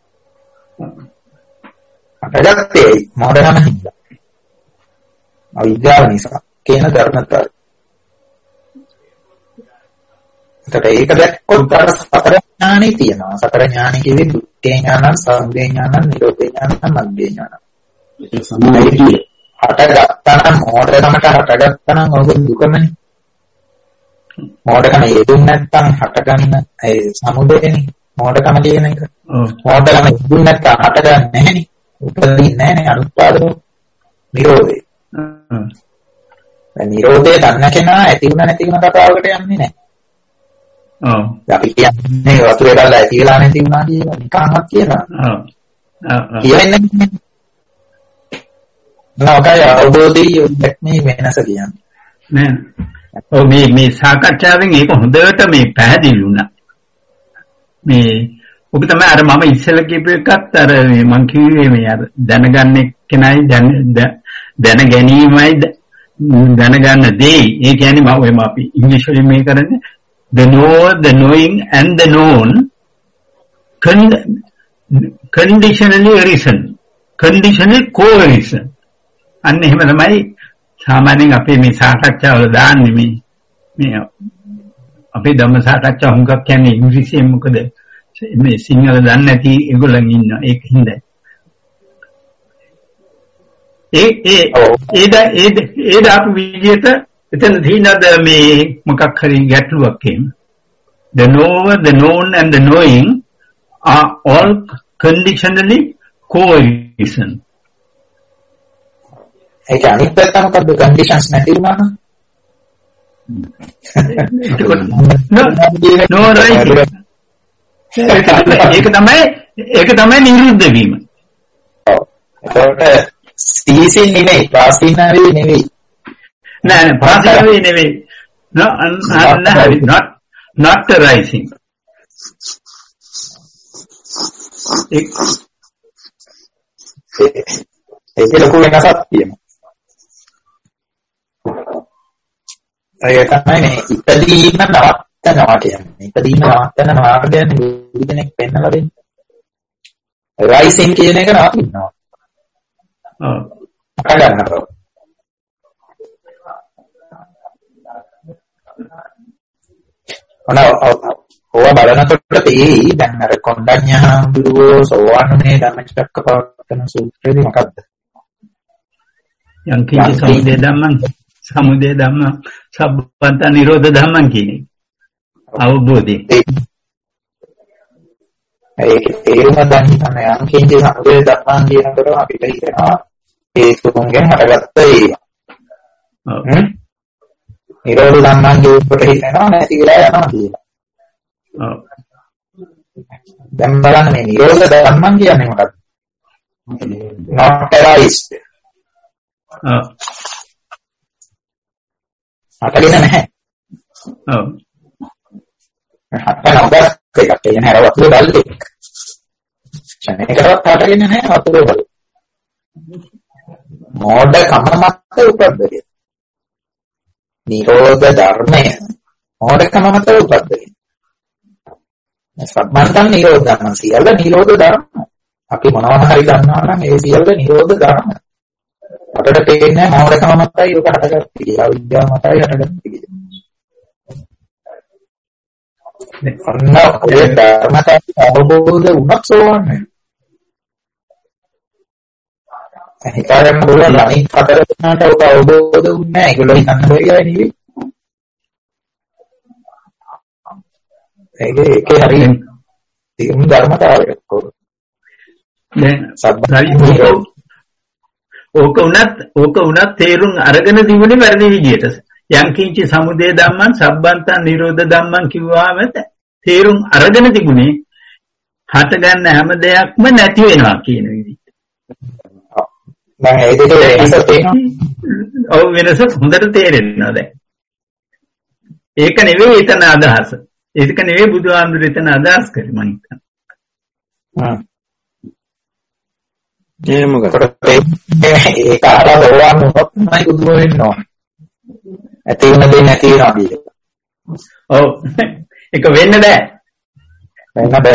හටගත්තේ මොඩරම හින්දා. අවිද්‍යාව නිසා කියන ධර්මතාවය. ඒක දැක්කොත් අර සතර ඥානෙ තියෙනවා. සතර ඥානෙ කියන්නේ දුක්ඛේ ඥානං, සමුදය ඥානං, නිරෝධේ ඥානං, මග්ගේ ඥානං. ඒක සමාධිය. හටගත්තා නම් මොඩකමට හටගත්තා නම් ඔබ දුකමනේ. මොඩකම යෙදුන් නැත්තම් හටගන්න ඒ සමුදයනේ. මොඩකම කියන එක. මොඩකම යෙදුන් නැත්තම් හටගන්නේ නැහෙනේ. උපදින්නේ නැහැනේ අනුත්පාදෝ. නිරෝධේ. නිරෝධේ දන්න කෙනා ඇති වුණ නැති වුණ කතාවකට යන්නේ නැහැ. ඔව්. අපි කියන්නේ වතුරේ බලලා ඇති වෙලා නැති වුණා කියලා නිකන්වත් කියනවා. ඔව්. කියන්නේ නෝකයි අවබෝධයේ දැක්මේ වෙනස කියන්නේ. නෑ. ඔව් මේ සාකච්ඡාවෙන් ඒක හොඳට මේ පැහැදිලි වුණා. මේ ඔබ තමයි අර මම ඉස්සෙල්ලා කියපු එකත් අර මං කිව්වේ මේ අර දැනගන්න කෙනයි දැන ගැනීමයි දැනගන්න දෙයි. ඒ කියන්නේ මම අපි ඉංග්‍රීසි වලින් මේ කරන්නේ the knower, the knowing and the known conditionally arisen. Conditionally co-arisen. අන්න එහෙම තමයි සාමාන්‍යයෙන් අපේ මේ සාකච්ඡාවල දාන්නේ මේ අපේ ධම්ම සාකච්ඡා හුඟක් කියන්නේ ඉංග්‍රීසියෙන් මොකද මේ සිංහල දන්නේ නැති ඒගොල්ලන් ඉන්නවා ඒක හින්දා ඒ දාපු විදිහට එතන තියෙනද මේ මොකක් හරි ගැටලුවක් එහෙම the knower, the known and the knowing are all conditionally co-arisen. ඒක අනිත් පැත්ත මොකද්ද conditions නැති වුණා නම් no right ඒක තමයි නිරුද්ධ වීම. ඔව්. ඒකට සීසින් නෙමෙයි පාසිනාවේ නෙමෙයි. නෑ පාසිනාවේ නෙමෙයි. not the rising. ඒක ලොකු වෙනසක් තියෙනවා. ඒ තමයි මේ ඉපදීම නවත්තනවා කියන්නේ. ඉපදීම නවත්තන මාර්ගයෙන් බුදු කෙනෙක් පෙන්නලා දෙන්නේ. රයිසින් කියන එක නවතිනවා. ඔව්. අකඩනවා. ඔවා බලනකොට තේයි දැන් අර කොණ්ඩඤ්ඤාඳුරෝ සෝවාන්නේ ධම්මචක්කපවත්තන සූත්‍රයේදී මොකද්ද? යම් කිසි සමුදය ධම්ම සබ්බන්ත නිරෝධ ධම්මං කියන්නේ. අවබෝධය. ඒක තේරුම ගන්න තමයි යම් කිසි සමුදය ධම්මං කියනකොට අපිට හිතෙනවා ඒ තුන්ගෙන් හටගත්ත ඒවා. ඔව්. නිරෝධ ධම්මං කියනකොට හිතෙනවා නැති වෙලා යනවා කියලා. ඔව්. දැන් බලන්න මේ නිරෝධ ධම්මං කියන්නේ මොකක්ද? not arised. ඔව්. හටගෙන නැහැ. ඔව්. හටගෙන එකක් කියන්නේ අර වතුර බල්ලෙක්. ක්ෂණයකටවත් හටගෙන නැහැ වතුර බල්ලෙක්. මොඩ කමමත් උපද්දේ. නිරෝධ ධර්මය මොඩ කමමත් උපද්දේ. සම්බන්ධන් නිරෝධ ධර්ම සියල්ල නිරෝධ ධර්ම. අපි මොනවා හරි ගන්නවා නම් ඒ සියල්ල නිරෝධ ධර්ම. අපිට පේන්නේ මොඩකම මතයි ඔක හටගත්තේ කියලා. විද්‍යාව මතයි හටගත්තේ කියලා. අන්න ඔය ධර්මතාවය අවබෝධ වුණත් සෝවන්නේ. හිතාගන්න පුළුවන් අනිත් හතර දෙනාට ඔක අවබෝධ වුණේ නැහැ. ඒගොල්ලෝ හිතන්න බෑ නෙවෙයි. ඒකේ හරිය තියුණු ධර්මතාවයක් කොහොමද? දැන් ඕක උනත් තේරුම් අරගෙන දිනුනේ වැරදි විදියට. යම් කිංචි සමුදය ධම්මං සබ්බන්තං නිරෝධ ධම්මං කිව්වාම තේරුම් අරගෙන තිබුණේ හට ගන්න හැම දෙයක්ම නැති වෙනවා කියන විදිහට. දැන් ඒ දෙකේ වෙනස තේරෙනවා. ඔව් වෙනස හොඳට තේරෙනවා දැන්. ඒක නෙවෙයි එතන අදහස. ඒක නෙවෙයි බුදුහාමුදුරු එතන අදහස් කරේ මම හිතන්නේ. ඒක අහලා ඕවාම තමයි බුදුම වෙන්න ඕන. ඇති වෙන දේ නැති වෙනවා කියන්නේ. ඔව් ඒක වෙන්න බෑ. වෙන්න බෑ.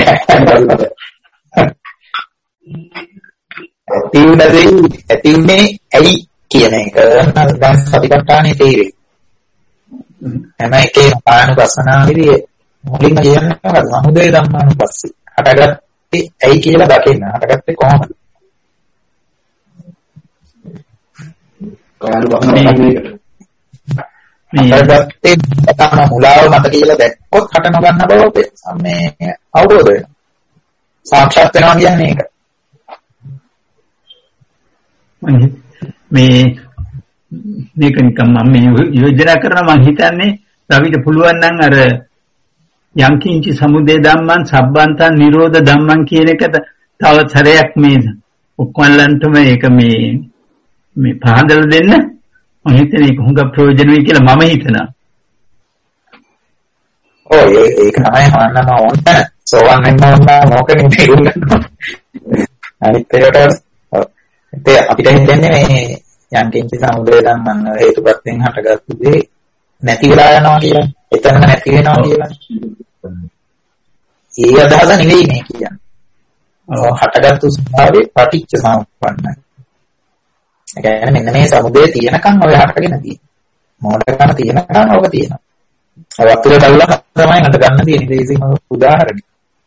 ඇති උනේ ඇයි කියන එක දැන් සතිපට්ඨානේ තේරෙයි. හැම එකේ ආනුපස්සනාවේදී මුලින්ම කියන්නේ සමුදය ධම්මානුපස්සී. හටගත්තේ ඇයි කියලා දකින්න. හටගත්තේ කොහොමද? හටගත්තේ තම මුලාව මත කියලා දැක්කොත් හට නොගන්න බව මේ අවබෝධ වෙනවා. සාක්ෂාත් වෙනවා කියන්නේ ඒක. මේක නිකම් මම යෝජනා කරනවා මම හිතන්නේ රවිට පුළුවන් නම් අර යම්කින්චි සමුදය ධම්මං සබ්බන්තං නිරෝධ ධම්මං කියන එක තව සැරයක් මේ ඔක්කොල්ලන්ටම ඒක මේ පහදලා දෙන්න මම හිතන්නේ ඒක හුඟ ප්‍රයෝජන වෙයි කියලා මම හිතනවා. ඔව් ඒක තමයි මම ඕන සෝවන් වෙන්න ඕන මොකෙන් තේරුම් ගන්නවා. අනිත් ඒකට අපිට හිතන්නේ මේ යම්කින්චි සමුදය ධම්මං හේතුපත්යෙන් හටගත්තු දේ නැති වෙලා යනවා කියලා. එතන නැති වෙනවා කියලා. ඒ අදහස නෙවෙයි මේ කියන්නේ. හටගත්තු ස්වභාවයේ පටිච්ච සමුප්පන්නයි. ඒ කියන්නේ මෙන්න මේ සමුදය තියෙනකන් ඔය හටගෙන තියෙන්නේ. මොඩකම තියෙනකන් ඔක තියෙනවා. වතුර කල්ලා තමයි හට ගන්න තියෙන්නේ. ඒකේම උදාහරණයක්.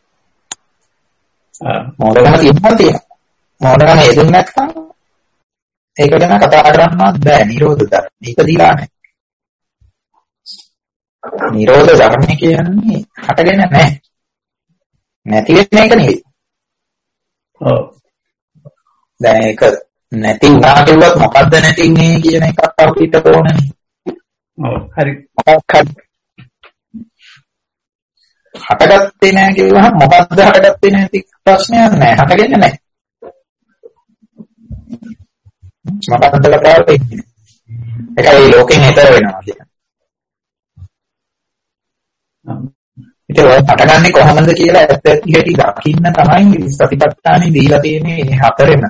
මොඩකම තියෙනවා. මොඩකම හේතුන් නැත්නම් ඒක ගැන කතා කරන්නවත් බෑ. නිරෝධ ධර්ම. මේක දිලා නැහැ. නිරෝධ ධර්ම කියන්නේ හටගෙන නැහැ. නැති වෙන එක නෙවෙයි. ඔව්. දැන් ඒක නැති වුණා කියුවත් මොකද්ද නැති වෙන්නේ කියන එකක් අපිට ඕනනේ. ඔව් හරි. හටගත්තේ නැහැ කියුවහම මොකද්ද හටගත්තේ නැති ප්‍රශ්නයක් නැහැ. හටගෙන නැහැ. මොකද්ද කතාව වෙන්නේ? ඒකයි ලෝකෙන් ඈතර වෙනවා කියන්නේ. ඒක හටගන්නේ කොහොමද කියලා ඇත්ත ඇති හැටි දකින්න තමයි සතිපට්ඨානේ දීලා තියෙන්නේ හතරෙම.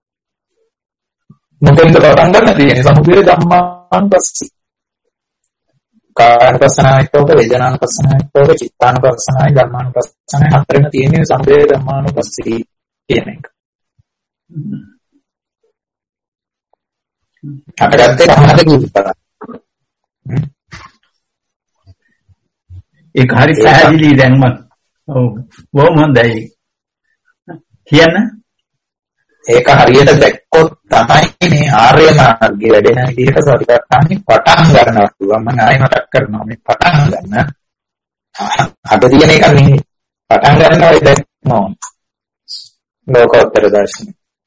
මොකෙන්ද පටන් ගන්න තියෙන්නේ? සමුදය ධම්මානුපස්සී. කායනුපස්සනාවේතෝක වේදනානුපස්සනාවේතෝක චිත්තානුපස්සනාවයි ධම්මානුපස්සනාවයි හතරෙම තියෙන්නේ සමුදය ධම්මානුපස්සී කියන එක. හටගත්තේ කොහොමද කියලා. ඒක හරි පැහැදිලි දැන් මම ඔව් බොහොම හොඳයි කියන්න. ඒක හරියට දැක්කොත් තමයි මේ ආර්ය මාර්ගය වැඩෙන විදිහට සතිපට්ඨානෙ පටන් ගන්නවා පුළුවන්. මම ආයෙ මතක් කරනවා මේ පටන් ගන්න. අද තියෙන එක නෙමෙයි. පටන් ගන්නවා දැක්කම ලෝකෝත්තර දර්ශනය.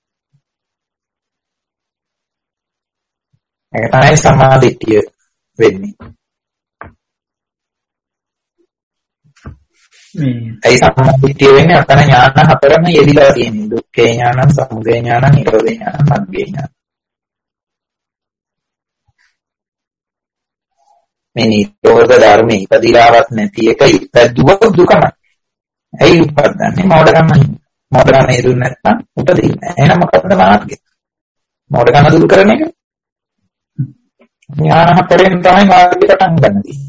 ඒක තමයි සමාධිත්‍ය වෙන්නේ. ඒ සම්මාදිට්ඨිය වෙන්නේ අතන ඥාන හතරම යෙදිලා තියෙනවා. දුක්ඛේ ඥානං, සමුදය ඥානං, නිරෝධ ඥානං, මග්ගේ ඥානං. මේ නිරෝධ ධර්මයේ ඉපදිලාවත් නැති එක ඉපදුව දුකමයි. ඇයි උපදින්නේ? මොඩකමයි. මොඩකම හේතුන් නැත්නම් උපදින්නේ. එහෙනම් මොකක්ද මාර්ගය? මොඩකම දුරු කරන එක. ඥාන හතරෙන් තමයි මාර්ගය පටන් ගන්න තියෙන්නේ.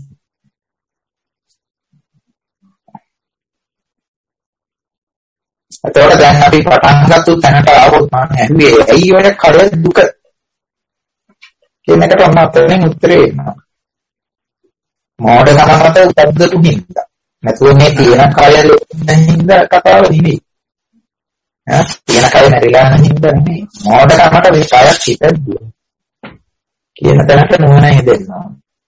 එතකොට දැන් අපි පටන් ගත්ත තැනට ආවොත් මම ඇහුවේ ඇයි ඔය කඩ දුක කියන එකට ඔන්න අපෙන් උත්තරේ එනවා. මොඩකම මත උපද්දතු හින්දා. නැතුව මේ තියෙන කය දෙන්න කතාව නෙවෙයි. තියෙන කය නැරිලා නැහින්ද නෙවෙයි. මොඩකමට මේ කයක් හිතද්දී කියන තැනට නුවණ හදෙන්නවා.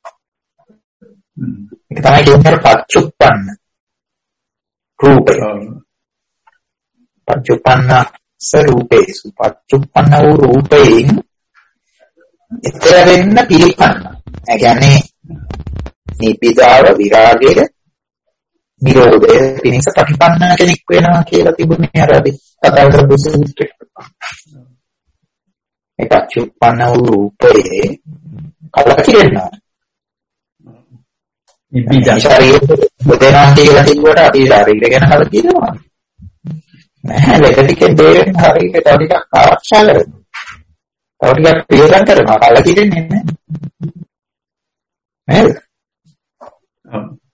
ඒක තමයි කියන්නේ පච්චුප්පන්න රූපය. පච්චුප්පන්න ස්වરૂපේසු පච්චුප්පන්න වූ රූපයෙන් ඊතර වෙන්න පිළිපන්න. ඒ කියන්නේ නිබ්බිදාව විරාගය නිරෝධය පිණිස ප්‍රතිපන්න කෙනෙක් වෙනවා කියලා තිබුණේ අර අපි කතා කරපු සූත්‍රේ. ඒ පච්චුප්පන්න වූ රූපයේ කලකිරෙනවා. නිබ්බිදා ශරීරය දෙනවා කියලා කිව්වට අපි ශරීරය ගැන කලකිරෙනවා. නැහැ ලෙඩටිකේ දෙයෙන් හරියට තව ටිකක් ආරක්ෂා කරනවා. තව ටිකක් ප්‍රියකම් කරනවා. කලකිරෙන්නේ නැහැ. නේද?